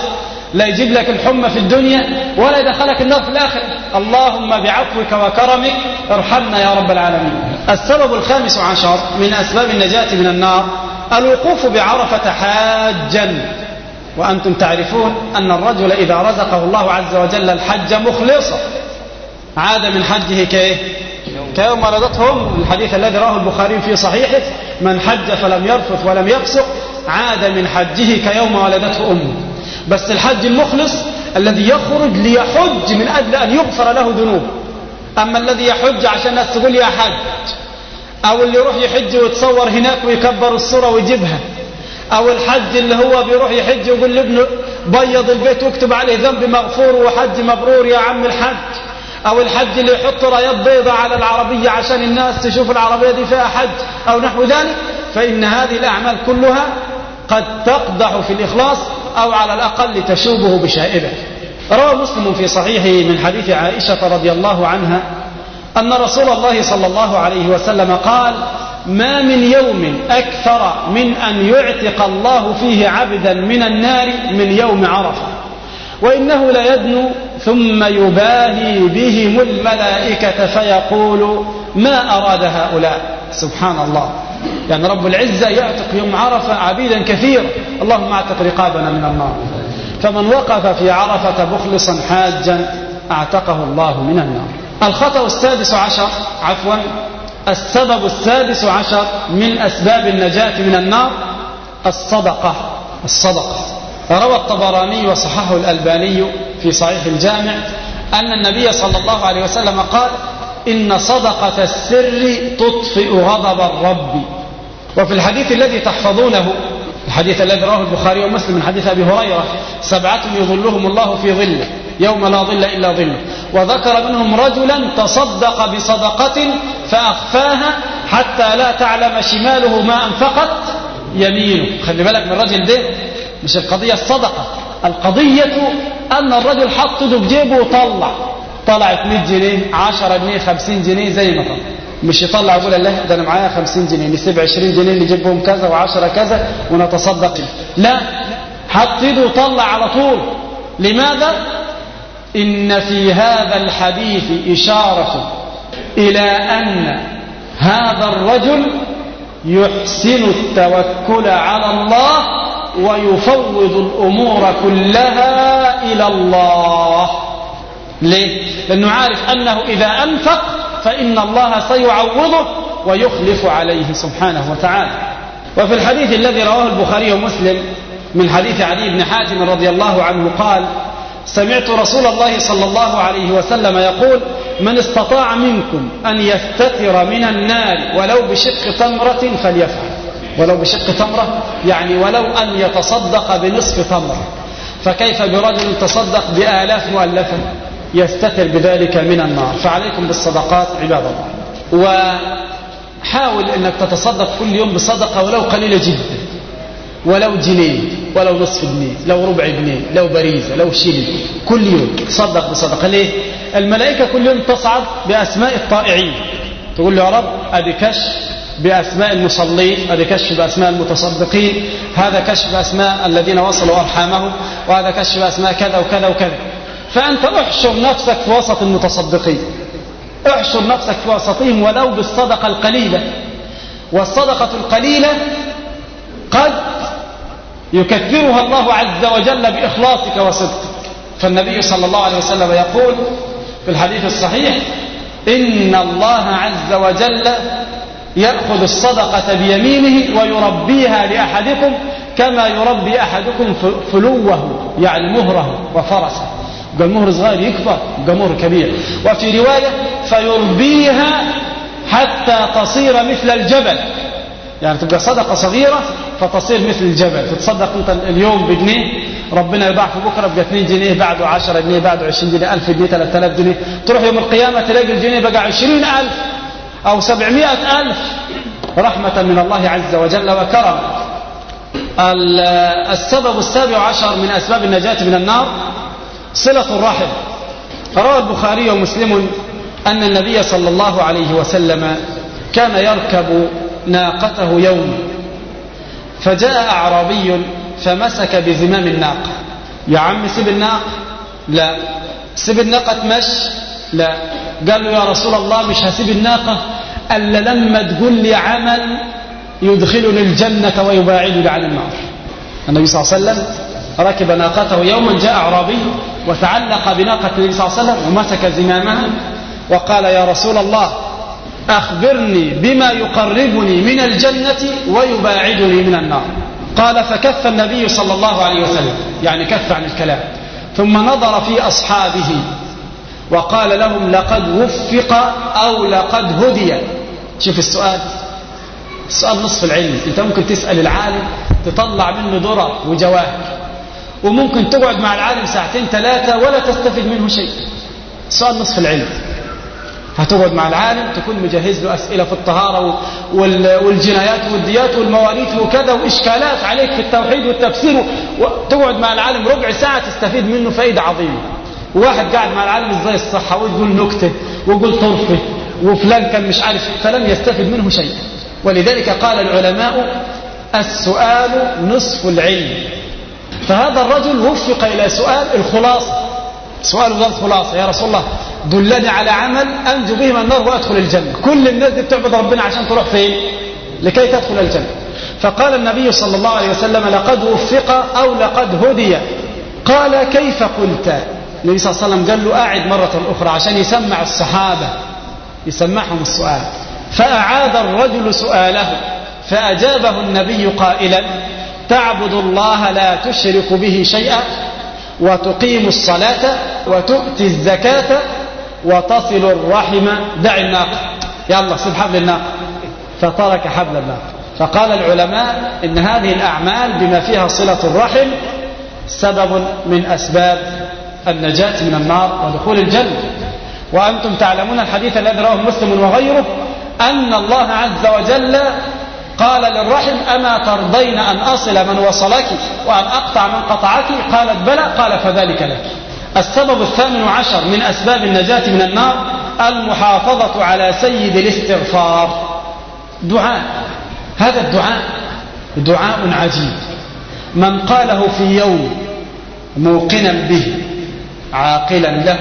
لا يجيب لك الحمى في الدنيا ولا يدخلك النار في الآخرة. اللهم بعفوك وكرمك ارحمنا يا رب العالمين. السبب الخامس عشر من أسباب النجاة من النار الوقوف بعرفة حاجا. وأنتم تعرفون أن الرجل إذا رزقه الله عز وجل الحج مخلصا عاد من حجه كيوم ولدته أمه، الحديث الذي رواه البخاري في صحيحه: من حج فلم يرفث ولم يفسق عاد من حجه كيوم ولدته أمه. بس الحج المخلص الذي يخرج ليحج من أجل أن يغفر له ذنوب. أما الذي يحج عشان الناس تقول يا حج، أو اللي يروح يحج ويتصور هناك ويكبر الصورة ويجيبها، أو الحج اللي هو بيروح يحج ويقول لابنه بيض البيت واكتب عليه ذنب مغفور وحج مبرور يا عم الحج، أو الحج اللي يحط رايات بيضة على العربية عشان الناس تشوف العربية دي فيها حج أو نحو ذلك، فإن هذه الأعمال كلها قد تقدح في الإخلاص أو على الأقل تشوبه بشائبة. روى مسلم في صحيحه من حديث عائشة رضي الله عنها أن رسول الله صلى الله عليه وسلم قال: ما من يوم أكثر من أن يعتق الله فيه عبدا من النار من يوم عرفة، وإنه ليدنو ثم يباهي بهم الملائكة فيقول: ما أراد هؤلاء. سبحان الله، يعني رب العزة يعتق يوم عرفة عبيدا كثيرا، اللهم اعتق رقابنا من النار. فمن وقف في عرفة مخلصا حاجا أعتقه الله من النار. الخطأ السادس عشر السبب السادس عشر من أسباب النجاة من النار الصدقة. روى الطبراني وصححه الألباني في صحيح الجامع أن النبي صلى الله عليه وسلم قال: إن صدقة السر تطفئ غضب الرب. وفي الحديث الذي تحفظونه، الحديث الذي رواه البخاري ومسلم من حديث أبي هريرة: 7 يظلهم الله في ظله يوم لا ظل إلا ظله، وذكر منهم رجلا تصدق بصدقة فأخفاها حتى لا تعلم شماله ما أنفقت يمينه. خلي بالك من الرجل ده، مش القضية الصدقة، القضية أن الرجل حط يده بجيبه وطلع، طلعت 100 جنيه 10 جنيه 50 جنيه زي ما طلع، مش يطلع يقول الله ده أنا معايا 50 جنيه نسيب 20 جنيه نجيبهم كذا و10 كذا ونتصدق. لا، حط يده وطلع على طول. لماذا؟ إن في هذا الحديث إشارة إلى أن هذا الرجل يحسن التوكل على الله ويفوض الأمور كلها إلى الله. ليه؟ لأنه عارف أنه إذا أنفق فإن الله سيعوضه ويخلف عليه سبحانه وتعالى. وفي الحديث الذي رواه البخاري ومسلم من حديث علي بن حاتم رضي الله عنه قال: سمعت رسول الله صلى الله عليه وسلم يقول: من استطاع منكم أن يستتر من النار ولو بشق تمرة فليفعل. ولو بشق تمرة يعني ولو أن يتصدق بنصف تمرة، فكيف برجل تصدق بآلاف مؤلفة يستتر بذلك من النار؟ فعليكم بالصدقات عباد الله، وحاول أنك تتصدق كل يوم بصدقة ولو قليلة جدا، ولو جنيه، ولو نصف جنيه، لو ربع جنيه، لو بريزة، لو شيلي، كل يوم تصدق بصدقة. ليه؟ الملائكة كل يوم تصعد بأسماء الطائعين، تقول له: يا رب أدي كشف بأسماء المصلين، هذا كشف بأسماء المتصدقين، هذا كشف بأسماء الذين وصلوا أرحامهم، وهذا كشف بأسماء كذا وكذا وكذا. فأنت احشر نفسك في وسط المتصدقين، احشر نفسك في وسطهم ولو بالصدقة القليلة. والصدقة القليلة قد يكثرها الله عز وجل بإخلاصك وصدقك. فالنبي صلى الله عليه وسلم يقول في الحديث الصحيح: إن الله عز وجل يأخذ الصدقة بيمينه ويربيها لأحدكم كما يربي أحدكم فلوه، يعني مهره وفرسه. يبقى المهر صغير يكبر يبقى مهر كبير. وفي رواية: فيربيها حتى تصير مثل الجبل، يعني تبقى صدقة صغيرة فتصير مثل الجبل. تتصدق أنت اليوم بجنيه، ربنا يضاعف بكرة بقى 2 جنيه، بعده 10 جنيه، بعده 20 جنيه، 1000 جنيه، 3000 جنيه. تروح يوم القيامة تلاقي الجنيه بقى 20,000 أو 700,000 رحمة من الله عز وجل وكرم. السبب السابع عشر من أسباب النجاة من النار صلة الرحم. روى البخاري ومسلم أن النبي صلى الله عليه وسلم كان يركب ناقته يوم، فجاء أعرابي فمسك بزمام الناقة يا عم سيب الناقة. لا. سيب الناقة تمشي. لا. قال له يا رسول الله مش هسيب الناقة ألا لما تقول لي عمل يدخلني الجنة ويباعدني عن النار. النبي صلى الله عليه وسلم ركب ناقته يوما، جاء أعرابي وتعلق بناقة النبي صلى الله عليه وسلم ومسك زمامها وقال يا رسول الله أخبرني بما يقربني من الجنة ويباعدني من النار. قال فكف النبي صلى الله عليه وسلم، يعني كف عن الكلام، ثم نظر في أصحابه وقال لهم لقد وفق أو لقد هدي. شوف السؤال نصف العلم. انت ممكن تسأل العالم تطلع منه درر وجواهر، وممكن تقعد مع العالم ساعتين ثلاثة ولا تستفيد منه شيء. السؤال نصف العلم. هتقعد مع العالم تكون مجهز له أسئلة في الطهارة والجنايات والديات والمواريث وكذا وإشكالات عليك في التوحيد والتفسير، وتقعد مع العالم ربع ساعة تستفيد منه فائدة عظيمة. واحد قاعد مع العالم ازاي الصحة ويقول نكتة ويقول طرفة وفلان كان مش عارف، فلم يستفد منه شيء. ولذلك قال العلماء السؤال نصف العلم. فهذا الرجل وفق إلى سؤال الخلاصة. سؤال ذا الخلاصة يا رسول الله دلني على عمل أنجو به من النار وأدخل الجنة. كل الناس دي بتعبد ربنا عشان تروح فين؟ لكي تدخل الجنة. فقال النبي صلى الله عليه وسلم لقد وفق أو لقد هدي. قال كيف قلت؟ النبي صلى الله عليه وسلم قال له أعد مرة أخرى عشان يسمع الصحابة، يسمعهم السؤال. فأعاد الرجل سؤاله فأجابه النبي قائلا تعبد الله لا تشرك به شيئا وتقيم الصلاة وتؤتي الزكاة وتصل الرحم. دع الناقة، يلا سيب حبل الناقة. فترك حبل الناقة. فقال العلماء إن هذه الأعمال بما فيها صلة الرحم سبب من أسباب النجاة من النار ودخول الجنة. وأنتم تعلمون الحديث الذي رواه مسلم وغيره أن الله عز وجل قال للرحم أما ترضين أن أصل من وصلك وأن أقطع من قطعك؟ قالت بلى. قال فذلك لك. السبب 18 من أسباب النجاة من النار المحافظة على سيد الاستغفار. دعاء. هذا الدعاء دعاء عجيب. من قاله في يوم موقنا به عاقلا له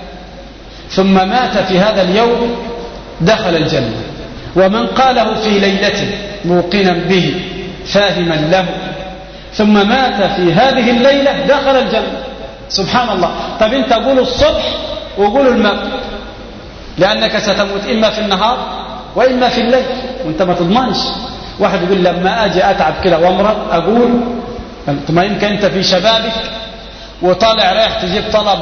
ثم مات في هذا اليوم دخل الجنة. ومن قاله في ليلة موقنا به فاهما له ثم مات في هذه الليلة دخل الجنة. سبحان الله. طب انت قولوا الصبح وقولوا المغرب، لأنك ستموت إما في النهار وإما في الليل وانت ما تضمنش. واحد يقول لما أجي أتعب كده وامرض أقول ما يمكن أنت في شبابك وطالع رايح تجيب طلب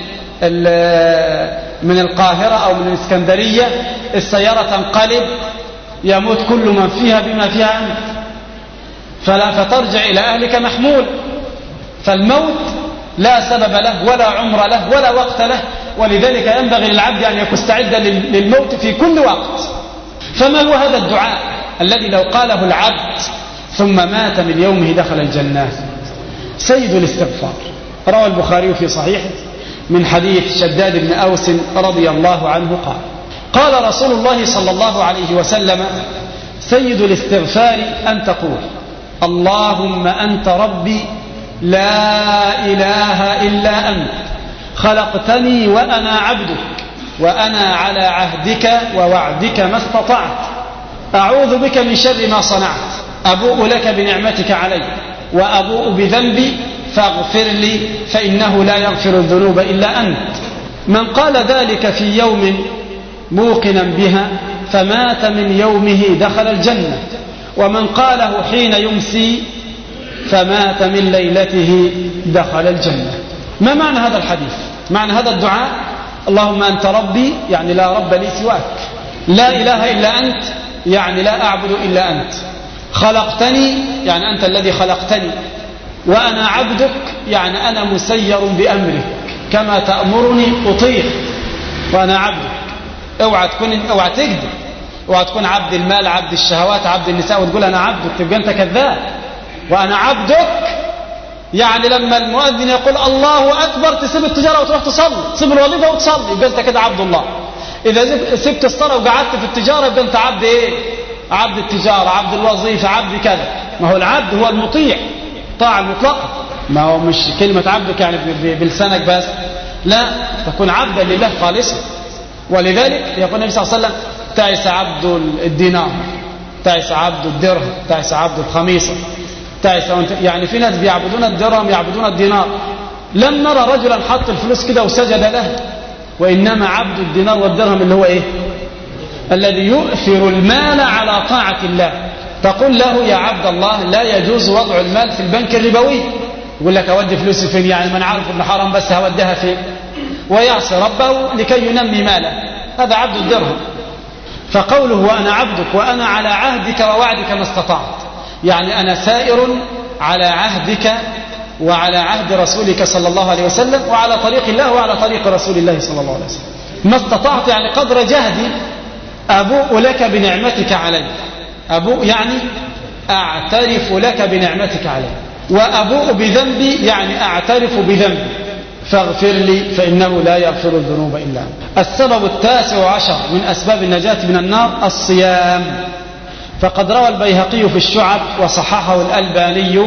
من القاهرة أو من الإسكندرية، السيارة تنقلب يموت كل من فيها بما فيها أنت، فترجع إلى أهلك محمول. فالموت لا سبب له ولا عمر له ولا وقت له، ولذلك ينبغي للعبد أن يكون مستعدا للموت في كل وقت. فما هو هذا الدعاء الذي لو قاله العبد ثم مات من يومه دخل الجنة؟ سيد الاستغفار. روى البخاري في صحيحه من حديث شداد بن أوس رضي الله عنه قال قال رسول الله صلى الله عليه وسلم سيد الاستغفار أن تقول اللهم أنت ربي لا إله إلا أنت خلقتني وأنا عبدك وأنا على عهدك ووعدك ما استطعت أعوذ بك من شر ما صنعت أبوء لك بنعمتك علي وأبوء بذنبي فاغفر لي فإنه لا يغفر الذنوب إلا أنت. من قال ذلك في يوم موقنا بها فمات من يومه دخل الجنة، ومن قاله حين يمسي فمات من ليلته دخل الجنة. ما معنى هذا الحديث؟ معنى هذا الدعاء اللهم أنت ربي يعني لا رب لي سواك، لا إله إلا أنت يعني لا أعبد إلا أنت، خلقتني يعني أنت الذي خلقتني، وأنا عبدك يعني أنا مسير بأمرك كما تأمرني أطيع، وأنا عبدك. اوعى تكذب، اوعى تكون عبد المال عبد الشهوات عبد النساء وتقول أنا عبدك، تبقى أنت كذاب. وأنا عبدك يعني لما المؤذن يقول الله أكبر تسيب التجارة وتروح تصلي، تسيب الوظيفة وتصلي، يبقى أنت كده عبد الله. إذا سبت الصلاة وقعدت في التجارة يبقى أنت عبد إيه؟ عبد التجارة، عبد الوظيفة، عبد كذا. ما هو العبد هو المطيع، طاعة المطلقة. ما هو مش كلمة عبدك يعني بلسانك بس، لا، تكون عبدا لله خالصا. ولذلك يقول النبي صلى الله عليه وسلم تعس عبد الدينار، تعس عبد الدرهم، تعس عبد الخميصة، تعس. يعني في ناس بيعبدون الدرهم يعبدون الدينار. لم نرى رجلا حط الفلوس كده وسجد له، وإنما عبد الدينار والدرهم اللي هو إيه؟ الذي يؤثر المال على طاعة الله. تقول له يا عبد الله لا يجوز وضع المال في البنك الربوي، يقول لك أودي فلوسي فين؟ يعني من عارف إنه حرام بس هوديها فين؟ ويعصي ربه لكي ينمي ماله، هذا عبد الدرهم. فقوله وأنا عبدك وأنا على عهدك ووعدك ما استطعت، يعني أنا سائر على عهدك وعلى عهد رسولك صلى الله عليه وسلم، وعلى طريق الله وعلى طريق رسول الله صلى الله عليه وسلم ما استطعت، يعني قدر جهدي. أبوء لك بنعمتك علي، أبوء يعني أعترف لك بنعمتك علي، وأبوء بذنبي يعني أعترف بذنبي، فاغفر لي فإنه لا يغفر الذنوب إلا أنت. السبب 19 من أسباب النجاة من النار الصيام. فقد روى البيهقي في الشعب وصححه الألباني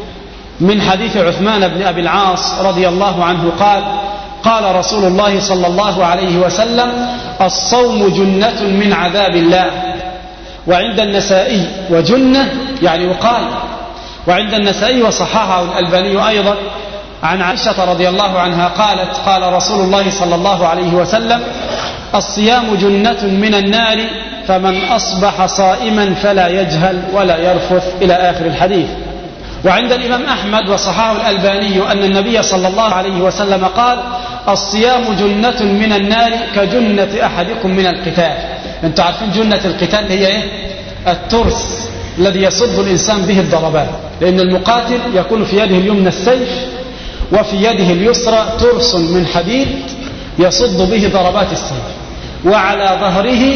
من حديث عثمان بن أبي العاص رضي الله عنه قال قال رسول الله صلى الله عليه وسلم الصوم جنة من عذاب الله. وعند النسائي وجنة يعني وقال، وعند النسائي وصححه الألباني أيضا عن عائشة رضي الله عنها قالت قال رسول الله صلى الله عليه وسلم الصيام جنة من النار فمن أصبح صائما فلا يجهل ولا يرفث إلى آخر الحديث. وعند الإمام أحمد وصححه الألباني أن النبي صلى الله عليه وسلم قال الصيام جنة من النار كجنة أحدكم من القتال. أنتم عارفين جنة القتال هي إيه؟ الترس الذي يصد الإنسان به الضربات، لأن المقاتل يكون في يده اليمنى السيف وفي يده اليسرى ترس من حديد يصد به ضربات السيف، وعلى ظهره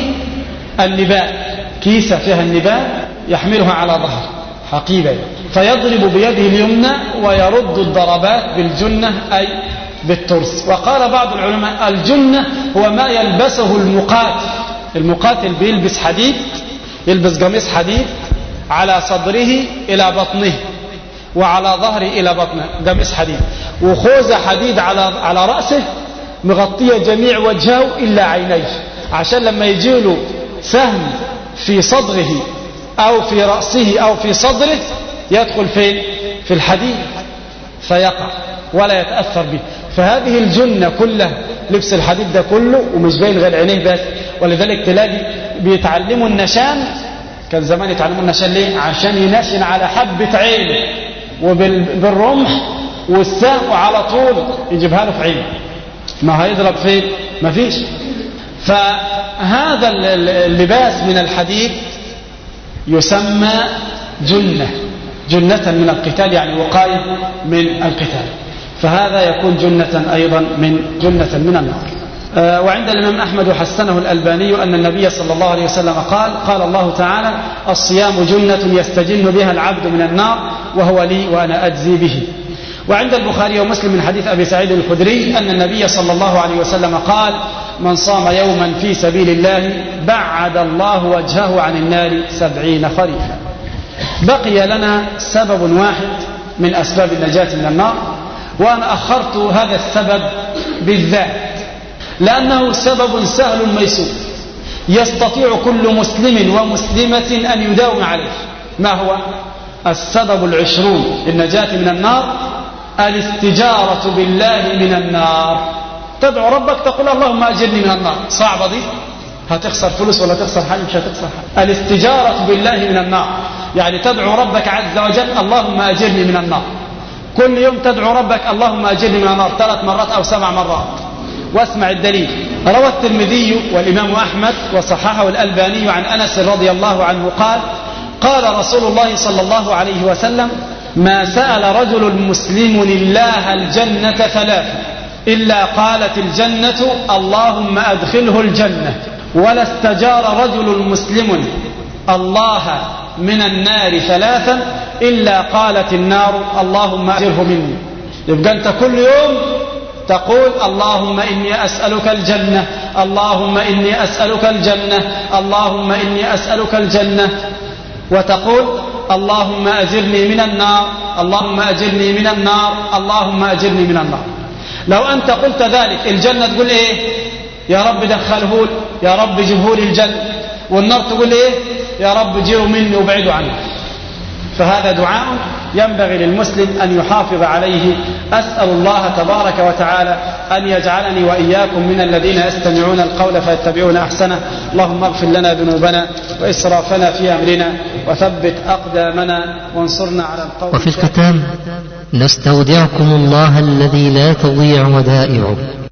النباء، كيسة فيها النباء يحملها على ظهر حقيبة، فيضرب بيده اليمنى ويرد الضربات بالجنة أي بالترس. وقال بعض العلماء الجنة هو ما يلبسه المقاتل. المقاتل بيلبس حديد، يلبس قميص حديد على صدره إلى بطنه وعلى ظهره إلى بطنه، قميص حديد، وخوذة حديد على رأسه مغطية جميع وجهه إلا عينيه، عشان لما يجيله سهم في صدره أو في رأسه أو في صدره يدخل في الحديد فيقع ولا يتأثر به. فهذه الجنة كلها لبس الحديد ده كله ومش باين غير عينيه بس. ولذلك تلاقي بيتعلموا النشان، كان زمان يتعلموا النشان ليه؟ عشان ينشن على حبة عينه وبالرمح والسهم وعلى طول يجيبها له في عينه، ما هيضرب فين؟ ما فيش. فهذا اللباس من الحديد يسمى جنة من القتال، يعني وقاية من القتال، فهذا يكون جنة أيضا جنة من النار. وعند الإمام أحمد وحسنه الألباني أن النبي صلى الله عليه وسلم قال الله تعالى الصيام جنة يستجن بها العبد من النار وهو لي وأنا أجزي به. وعند البخاري ومسلم من حديث أبي سعيد الخدري أن النبي صلى الله عليه وسلم قال من صام يوما في سبيل الله بعد الله وجهه عن النار 70 خريفا. بقي لنا سبب واحد من أسباب النجاة من النار، وأنا أخرت هذا السبب بالذات لأنه سبب سهل ميسور يستطيع كل مسلم ومسلمة أن يداوم عليه. ما هو السبب 20 للنجاة من النار؟ الاستجارة بالله من النار. تدعو ربك تقول اللهم أجرني من النار. صعبة دي؟ هتخسر فلوس ولا تخسر حاجة؟ مش هتخسر حاجة. الاستجارة بالله من النار يعني تدعو ربك عز وجل اللهم أجرني من النار. كل يوم تدعو ربك اللهم أجرني من النار 3 مرات أو 7 مرات. واسمع الدليل. روى الترمذي والإمام أحمد وصححه الألباني عن أنس رضي الله عنه قال رسول الله صلى الله عليه وسلم ما سأل رجل مسلم الله الجنة 3 إلا قالت الجنة اللهم أدخله الجنة، ولا استجار رجل مسلم الله من النار 3 إلا قالت النار اللهم أجره مني. يبقى أنت كل يوم تقول اللهم إني أسألك الجنة، اللهم إني أسألك الجنة، اللهم إني أسألك الجنة، وتقول اللهم أجرني من النار، اللهم أجرني من النار، اللهم أجرني من النار. لو أنت قلت ذلك الجنة تقول إيه؟ يا رب دخله، يا رب جبه لي الجنة. والنار تقول إيه؟ يا رب جيروا مني وابعدوا عني. فهذا دعاء ينبغي للمسلم أن يحافظ عليه. أسأل الله تبارك وتعالى أن يجعلني وإياكم من الذين يستمعون القول فيتبعون أحسنه. اللهم اغفر لنا ذنوبنا وإسرافنا في أمرنا وثبت أقدامنا وانصرنا على القوم. وفي الختام نستودعكم الله الذي لا تضيع ودائعه